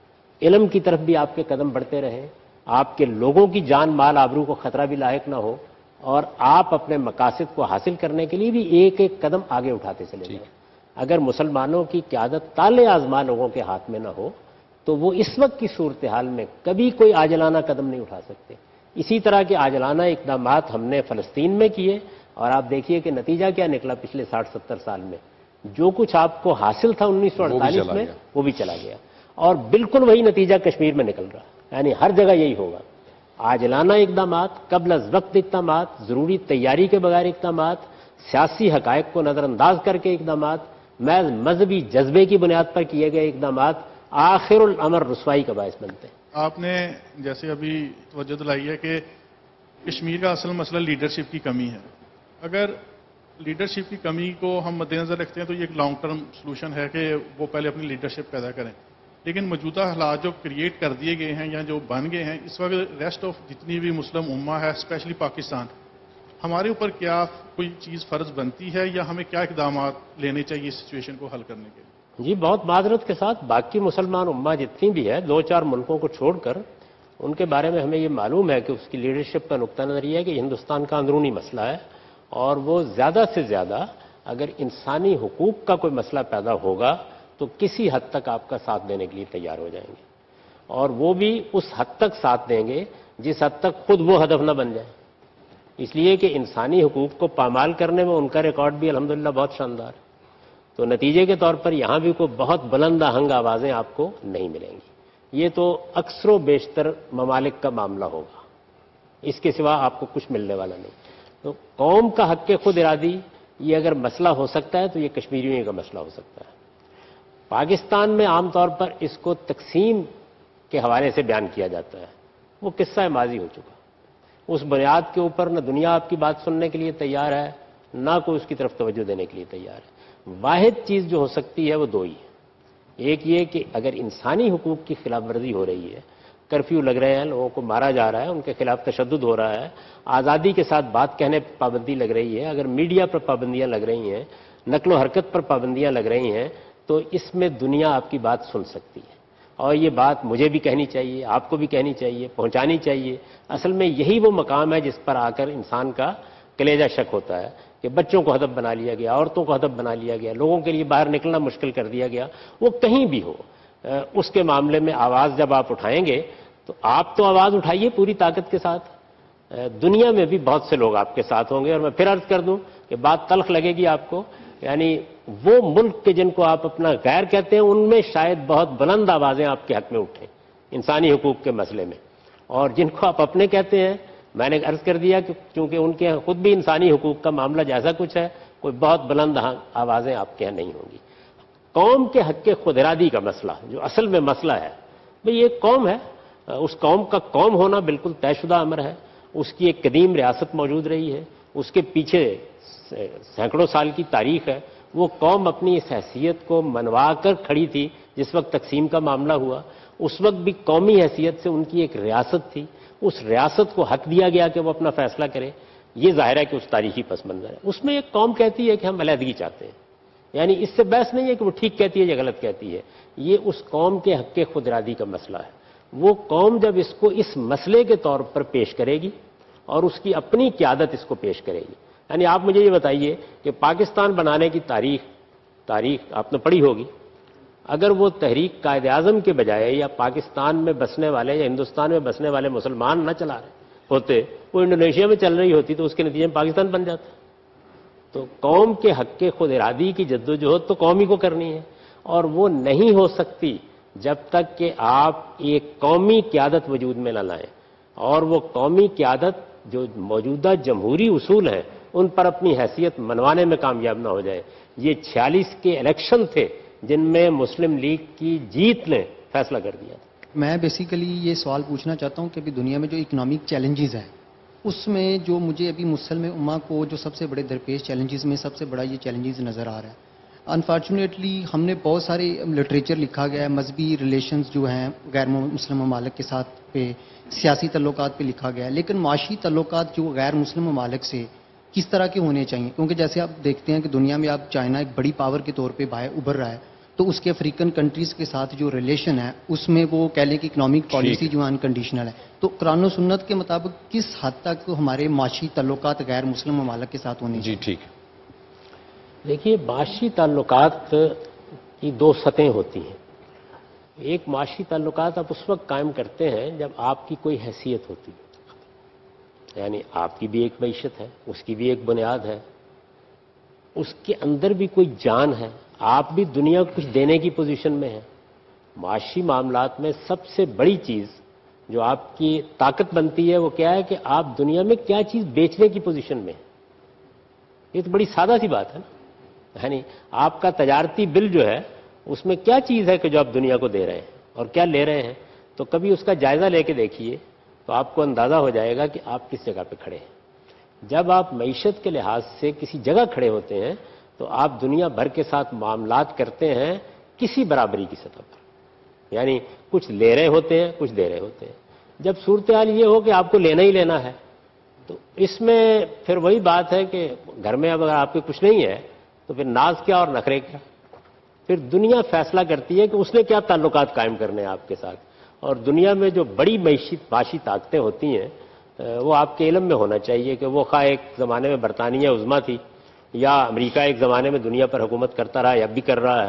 علم کی طرف بھی آپ کے قدم بڑھتے رہیں، آپ کے لوگوں کی جان مال آبرو کو خطرہ بھی لاحق نہ ہو، اور آپ اپنے مقاصد کو حاصل کرنے کے لیے بھی ایک ایک قدم آگے اٹھاتے چلے جائیں. اگر مسلمانوں کی قیادت تالے آزما لوگوں کے ہاتھ میں نہ ہو تو وہ اس وقت کی صورتحال میں کبھی کوئی عاجلانہ قدم نہیں اٹھا سکتے. اسی طرح کے عاجلانہ اقدامات ہم نے فلسطین میں کیے، اور آپ دیکھیے کہ نتیجہ کیا نکلا. پچھلے 60-70 سال میں جو کچھ آپ کو حاصل تھا 1948 میں وہ بھی چلا گیا، اور بالکل وہی نتیجہ کشمیر میں نکل رہا. یعنی ہر جگہ یہی ہوگا، عاجلانہ اقدامات، قبل از وقت اقدامات، ضروری تیاری کے بغیر اقدامات، سیاسی حقائق کو نظر انداز کر کے اقدامات، محض مذہبی جذبے کی بنیاد پر کیے گئے اقدامات آخر الامر رسوائی کا باعث بنتے ہیں. آپ نے جیسے ابھی توجہ دلائی ہے کہ کشمیر کا اصل مسئلہ لیڈرشپ کی کمی ہے. اگر لیڈرشپ کی کمی کو ہم مد نظر رکھتے ہیں تو یہ ایک لانگ ٹرم سلوشن ہے کہ وہ پہلے اپنی لیڈرشپ پیدا کریں. لیکن موجودہ حالات جو کریٹ کر دیے گئے ہیں یا جو بن گئے ہیں اس وقت ریسٹ آف جتنی بھی مسلم امہ ہے اسپیشلی پاکستان، ہمارے اوپر کیا کوئی چیز فرض بنتی ہے یا ہمیں کیا اقدامات لینے چاہیے اس سچویشن کو حل کرنے کے لیے؟ جی بہت معذرت کے ساتھ باقی مسلمان امہ جتنی بھی ہے 2-4 ملکوں کو چھوڑ کر ان کے بارے میں ہمیں یہ معلوم ہے کہ اس کی لیڈرشپ کا نقطہ نظر یہ ہے کہ ہندوستان کا اندرونی مسئلہ ہے، اور وہ زیادہ سے زیادہ اگر انسانی حقوق کا کوئی مسئلہ پیدا ہوگا تو کسی حد تک آپ کا ساتھ دینے کے لیے تیار ہو جائیں گے، اور وہ بھی اس حد تک ساتھ دیں گے جس حد تک خود وہ ہدف نہ بن جائے. اس لیے کہ انسانی حقوق کو پامال کرنے میں ان کا ریکارڈ بھی الحمدللہ بہت شاندار ہے. تو نتیجے کے طور پر یہاں بھی کوئی بہت بلند آہنگ آوازیں آپ کو نہیں ملیں گی. یہ تو اکثر و بیشتر ممالک کا معاملہ ہوگا، اس کے سوا آپ کو کچھ ملنے والا نہیں. تو قوم کا حق خود ارادی یہ اگر مسئلہ ہو سکتا ہے تو یہ کشمیریوں کا مسئلہ ہو سکتا ہے. پاکستان میں عام طور پر اس کو تقسیم کے حوالے سے بیان کیا جاتا ہے، وہ قصہ ماضی ہو چکا. اس بنیاد کے اوپر نہ دنیا آپ کی بات سننے کے لیے تیار ہے، نہ کوئی اس کی طرف توجہ دینے کے لیے تیار ہے. واحد چیز جو ہو سکتی ہے وہ دو ہی ہے. ایک یہ کہ اگر انسانی حقوق کی خلاف ورزی ہو رہی ہے، کرفیو لگ رہے ہیں، لوگوں کو مارا جا رہا ہے، ان کے خلاف تشدد ہو رہا ہے، آزادی کے ساتھ بات کہنے پر پابندی لگ رہی ہے، اگر میڈیا پر پابندیاں لگ رہی ہیں، نقل و حرکت پر پابندیاں لگ رہی ہیں، تو اس میں دنیا آپ کی بات سن سکتی ہے. اور یہ بات مجھے بھی کہنی چاہیے، آپ کو بھی کہنی چاہیے، پہنچانی چاہیے. اصل میں یہی وہ مقام ہے جس پر آ کر انسان کا کلیجہ شک ہوتا ہے کہ بچوں کو ہدف بنا لیا گیا، عورتوں کو ہدف بنا لیا گیا، لوگوں کے لیے باہر نکلنا مشکل کر دیا گیا. وہ کہیں بھی ہو، اس کے معاملے میں آواز جب آپ اٹھائیں گے تو آپ تو آواز اٹھائیے پوری طاقت کے ساتھ. دنیا میں بھی بہت سے لوگ آپ کے ساتھ ہوں گے. اور میں پھر عرض کر دوں کہ بات تلخ لگے گی آپ کو، یعنی وہ ملک کے جن کو آپ اپنا غیر کہتے ہیں ان میں شاید بہت بلند آوازیں آپ کے حق میں اٹھیں انسانی حقوق کے مسئلے میں، اور جن کو آپ اپنے کہتے ہیں میں نے عرض کر دیا کہ چونکہ ان کے خود بھی انسانی حقوق کا معاملہ جیسا کچھ ہے، کوئی بہت بلند آوازیں آپ کے یہاں نہیں ہوں گی. قوم کے حق خود ارادی کا مسئلہ جو اصل میں مسئلہ ہے، بھئی ایک قوم ہے، اس قوم کا قوم ہونا بالکل طے شدہ امر ہے. اس کی ایک قدیم ریاست موجود رہی ہے، اس کے پیچھے سینکڑوں سال کی تاریخ ہے. وہ قوم اپنی اس حیثیت کو منوا کر کھڑی تھی جس وقت تقسیم کا معاملہ ہوا. اس وقت بھی قومی حیثیت سے ان کی ایک ریاست تھی، اس ریاست کو حق دیا گیا کہ وہ اپنا فیصلہ کرے. یہ ظاہر ہے کہ اس تاریخی پس منظر ہے. اس میں ایک قوم کہتی ہے کہ ہم علیحدگی چاہتے ہیں، یعنی اس سے بحث نہیں ہے کہ وہ ٹھیک کہتی ہے یا غلط کہتی ہے. یہ اس قوم کے حق خود ارادی کا مسئلہ ہے. وہ قوم جب اس کو اس مسئلے کے طور پر پیش کرے گی اور اس کی اپنی قیادت اس کو پیش کرے گی، یعنی آپ مجھے یہ بتائیے کہ پاکستان بنانے کی تاریخ آپ نے پڑھی ہوگی. اگر وہ تحریک قائد اعظم کے بجائے یا پاکستان میں بسنے والے یا ہندوستان میں بسنے والے مسلمان نہ چلا رہے ہوتے، وہ انڈونیشیا میں چل رہی ہوتی، تو اس کے نتیجے میں پاکستان بن جاتا. تو قوم کے حق خود ارادی کی جدوجہد تو قوم ہی کو کرنی ہے، اور وہ نہیں ہو سکتی جب تک کہ آپ ایک قومی قیادت وجود میں نہ لائیں، اور وہ قومی قیادت جو موجودہ جمہوری اصول ہیں ان پر اپنی حیثیت منوانے میں کامیاب نہ ہو جائے. یہ 46 کے الیکشن تھے جن میں مسلم لیگ کی جیت نے فیصلہ کر دیا تھا. میں بیسیکلی یہ سوال پوچھنا چاہتا ہوں کہ ابھی دنیا میں جو اکنامک چیلنجز ہیں اس میں جو مجھے ابھی مسلم امہ کو جو سب سے بڑے درپیش چیلنجز میں سب سے بڑا یہ چیلنجز نظر آ رہا ہے. انفارچونیٹلی ہم نے بہت سارے لٹریچر لکھا گیا ہے، مذہبی ریلیشنز جو ہیں غیر مسلم ممالک کے ساتھ پہ، سیاسی تعلقات پہ لکھا گیا ہے، لیکن معاشی تعلقات جو غیر مسلم ممالک سے کس طرح کے ہونے چاہیے؟ کیونکہ جیسے آپ دیکھتے ہیں کہ دنیا میں اب چائنا ایک بڑی پاور کے طور پہ باہر ابھر رہا ہے، تو اس کے افریقن کنٹریز کے ساتھ جو ریلیشن ہے اس میں وہ کہہ لیں کہ اکنامک پالیسی جو انکنڈیشنل ہے. تو قرآن و سنت کے مطابق کس حد تک ہمارے معاشی تعلقات غیر مسلم ممالک کے ساتھ ہونے چاہیے؟ جی ٹھیک. دیکھیے، معاشی تعلقات کی دو سطحیں ہوتی ہیں. ایک معاشی تعلقات آپ اس وقت قائم کرتے ہیں جب آپ کی کوئی حیثیت ہوتی ہے، یعنی آپ کی بھی ایک معیشت ہے، اس کی بھی ایک بنیاد ہے، اس کے اندر بھی کوئی جان ہے، آپ بھی دنیا کو کچھ دینے کی پوزیشن میں ہیں. معاشی معاملات میں سب سے بڑی چیز جو آپ کی طاقت بنتی ہے وہ کیا ہے کہ آپ دنیا میں کیا چیز بیچنے کی پوزیشن میں ہیں. یہ تو بڑی سادہ سی بات ہے نا. یعنی آپ کا تجارتی بل جو ہے اس میں کیا چیز ہے کہ جو آپ دنیا کو دے رہے ہیں اور کیا لے رہے ہیں. تو کبھی اس کا جائزہ لے کے دیکھیے تو آپ کو اندازہ ہو جائے گا کہ آپ کس جگہ پہ کھڑے ہیں. جب آپ معیشت کے لحاظ سے کسی جگہ کھڑے ہوتے ہیں تو آپ دنیا بھر کے ساتھ معاملات کرتے ہیں کسی برابری کی سطح پر، یعنی کچھ لے رہے ہوتے ہیں کچھ دے رہے ہوتے ہیں. جب صورتحال یہ ہو کہ آپ کو لینا ہی لینا ہے تو اس میں پھر وہی بات ہے کہ گھر میں اب اگر آپ کے کچھ نہیں ہے تو پھر ناز کیا اور نخرے کیا. پھر دنیا فیصلہ کرتی ہے کہ اس نے کیا تعلقات قائم کرنے ہیں آپ کے ساتھ. اور دنیا میں جو بڑی معاشی طاقتیں ہوتی ہیں وہ آپ کے علم میں ہونا چاہیے کہ وہ خواہ ایک زمانے میں برطانیہ عظمیٰ تھی، یا امریکہ ایک زمانے میں دنیا پر حکومت کرتا رہا یا اب بھی کر رہا ہے،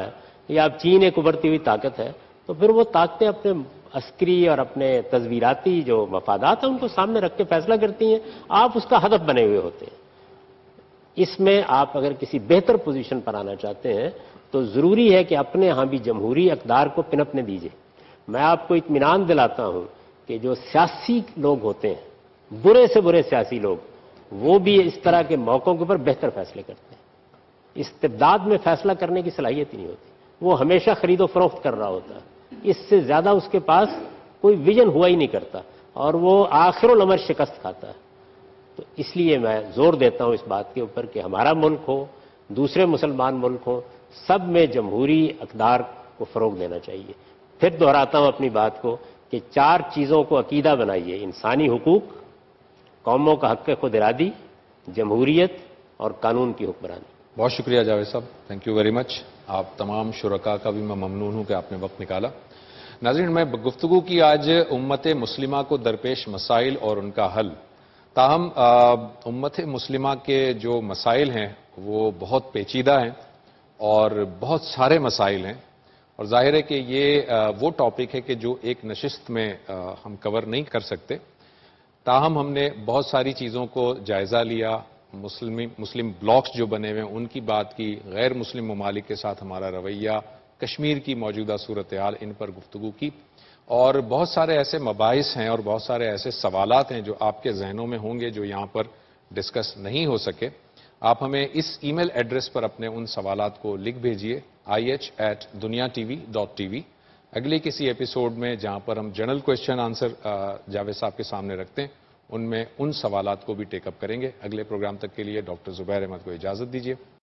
یا اب چین ایک ابھرتی ہوئی طاقت ہے، تو پھر وہ طاقتیں اپنے عسکری اور اپنے تصویراتی جو مفادات ہیں ان کو سامنے رکھ کے فیصلہ کرتی ہیں، آپ اس کا ہدف بنے ہوئے ہوتے ہیں۔ اس میں آپ اگر کسی بہتر پوزیشن پر آنا چاہتے ہیں تو ضروری ہے کہ اپنے ہاں بھی جمہوری اقدار کو پنپنے دیجیے۔ میں آپ کو اطمینان دلاتا ہوں کہ جو سیاسی لوگ ہوتے ہیں، برے سے برے سیاسی لوگ، وہ بھی اس طرح کے موقعوں کے اوپر بہتر فیصلے کرتے ہیں۔ استبداد میں فیصلہ کرنے کی صلاحیت ہی نہیں ہوتی، وہ ہمیشہ خرید و فروخت کر رہا ہوتا ہے، اس سے زیادہ اس کے پاس کوئی ویژن ہوا ہی نہیں کرتا، اور وہ آخر الامر شکست کھاتا ہے۔ تو اس لیے میں زور دیتا ہوں اس بات کے اوپر کہ ہمارا ملک ہو، دوسرے مسلمان ملک ہوں، سب میں جمہوری اقدار کو فروغ دینا چاہیے۔ پھر دہراتا ہوں اپنی بات کو کہ 4 چیزوں کو عقیدہ بنائیے: انسانی حقوق، قوموں کا حق خود ارادی، جمہوریت اور قانون کی حکمرانی۔ بہت شکریہ جاوید صاحب، تھینک یو ویری مچ۔ آپ تمام شرکاء کا بھی میں ممنون ہوں کہ آپ نے وقت نکالا۔ ناظرین، میں گفتگو کی آج امت مسلمہ کو درپیش مسائل اور ان کا حل، تاہم امت مسلمہ کے جو مسائل ہیں وہ بہت پیچیدہ ہیں اور بہت سارے مسائل ہیں، اور ظاہر ہے کہ یہ وہ ٹاپک ہے کہ جو ایک نشست میں ہم کور نہیں کر سکتے، تاہم ہم نے بہت ساری چیزوں کو جائزہ لیا، مسلم بلاکس جو بنے ہوئے ہیں ان کی بات کی، غیر مسلم ممالک کے ساتھ ہمارا رویہ، کشمیر کی موجودہ صورتحال، ان پر گفتگو کی، اور بہت سارے ایسے مباحث ہیں اور بہت سارے ایسے سوالات ہیں جو آپ کے ذہنوں میں ہوں گے جو یہاں پر ڈسکس نہیں ہو سکے۔ آپ ہمیں اس ای میل ایڈریس پر اپنے ان سوالات کو لکھ بھیجیے ih@duniatv.tv۔ اگلے کسی ایپیسوڈ میں جہاں پر ہم جنرل کویشچن آنسر جاوید صاحب کے سامنے رکھتے ہیں، ان میں ان سوالات کو بھی ٹیک اپ کریں گے۔ اگلے پروگرام تک کے لیے ڈاکٹر زبیر احمد کو اجازت دیجیے۔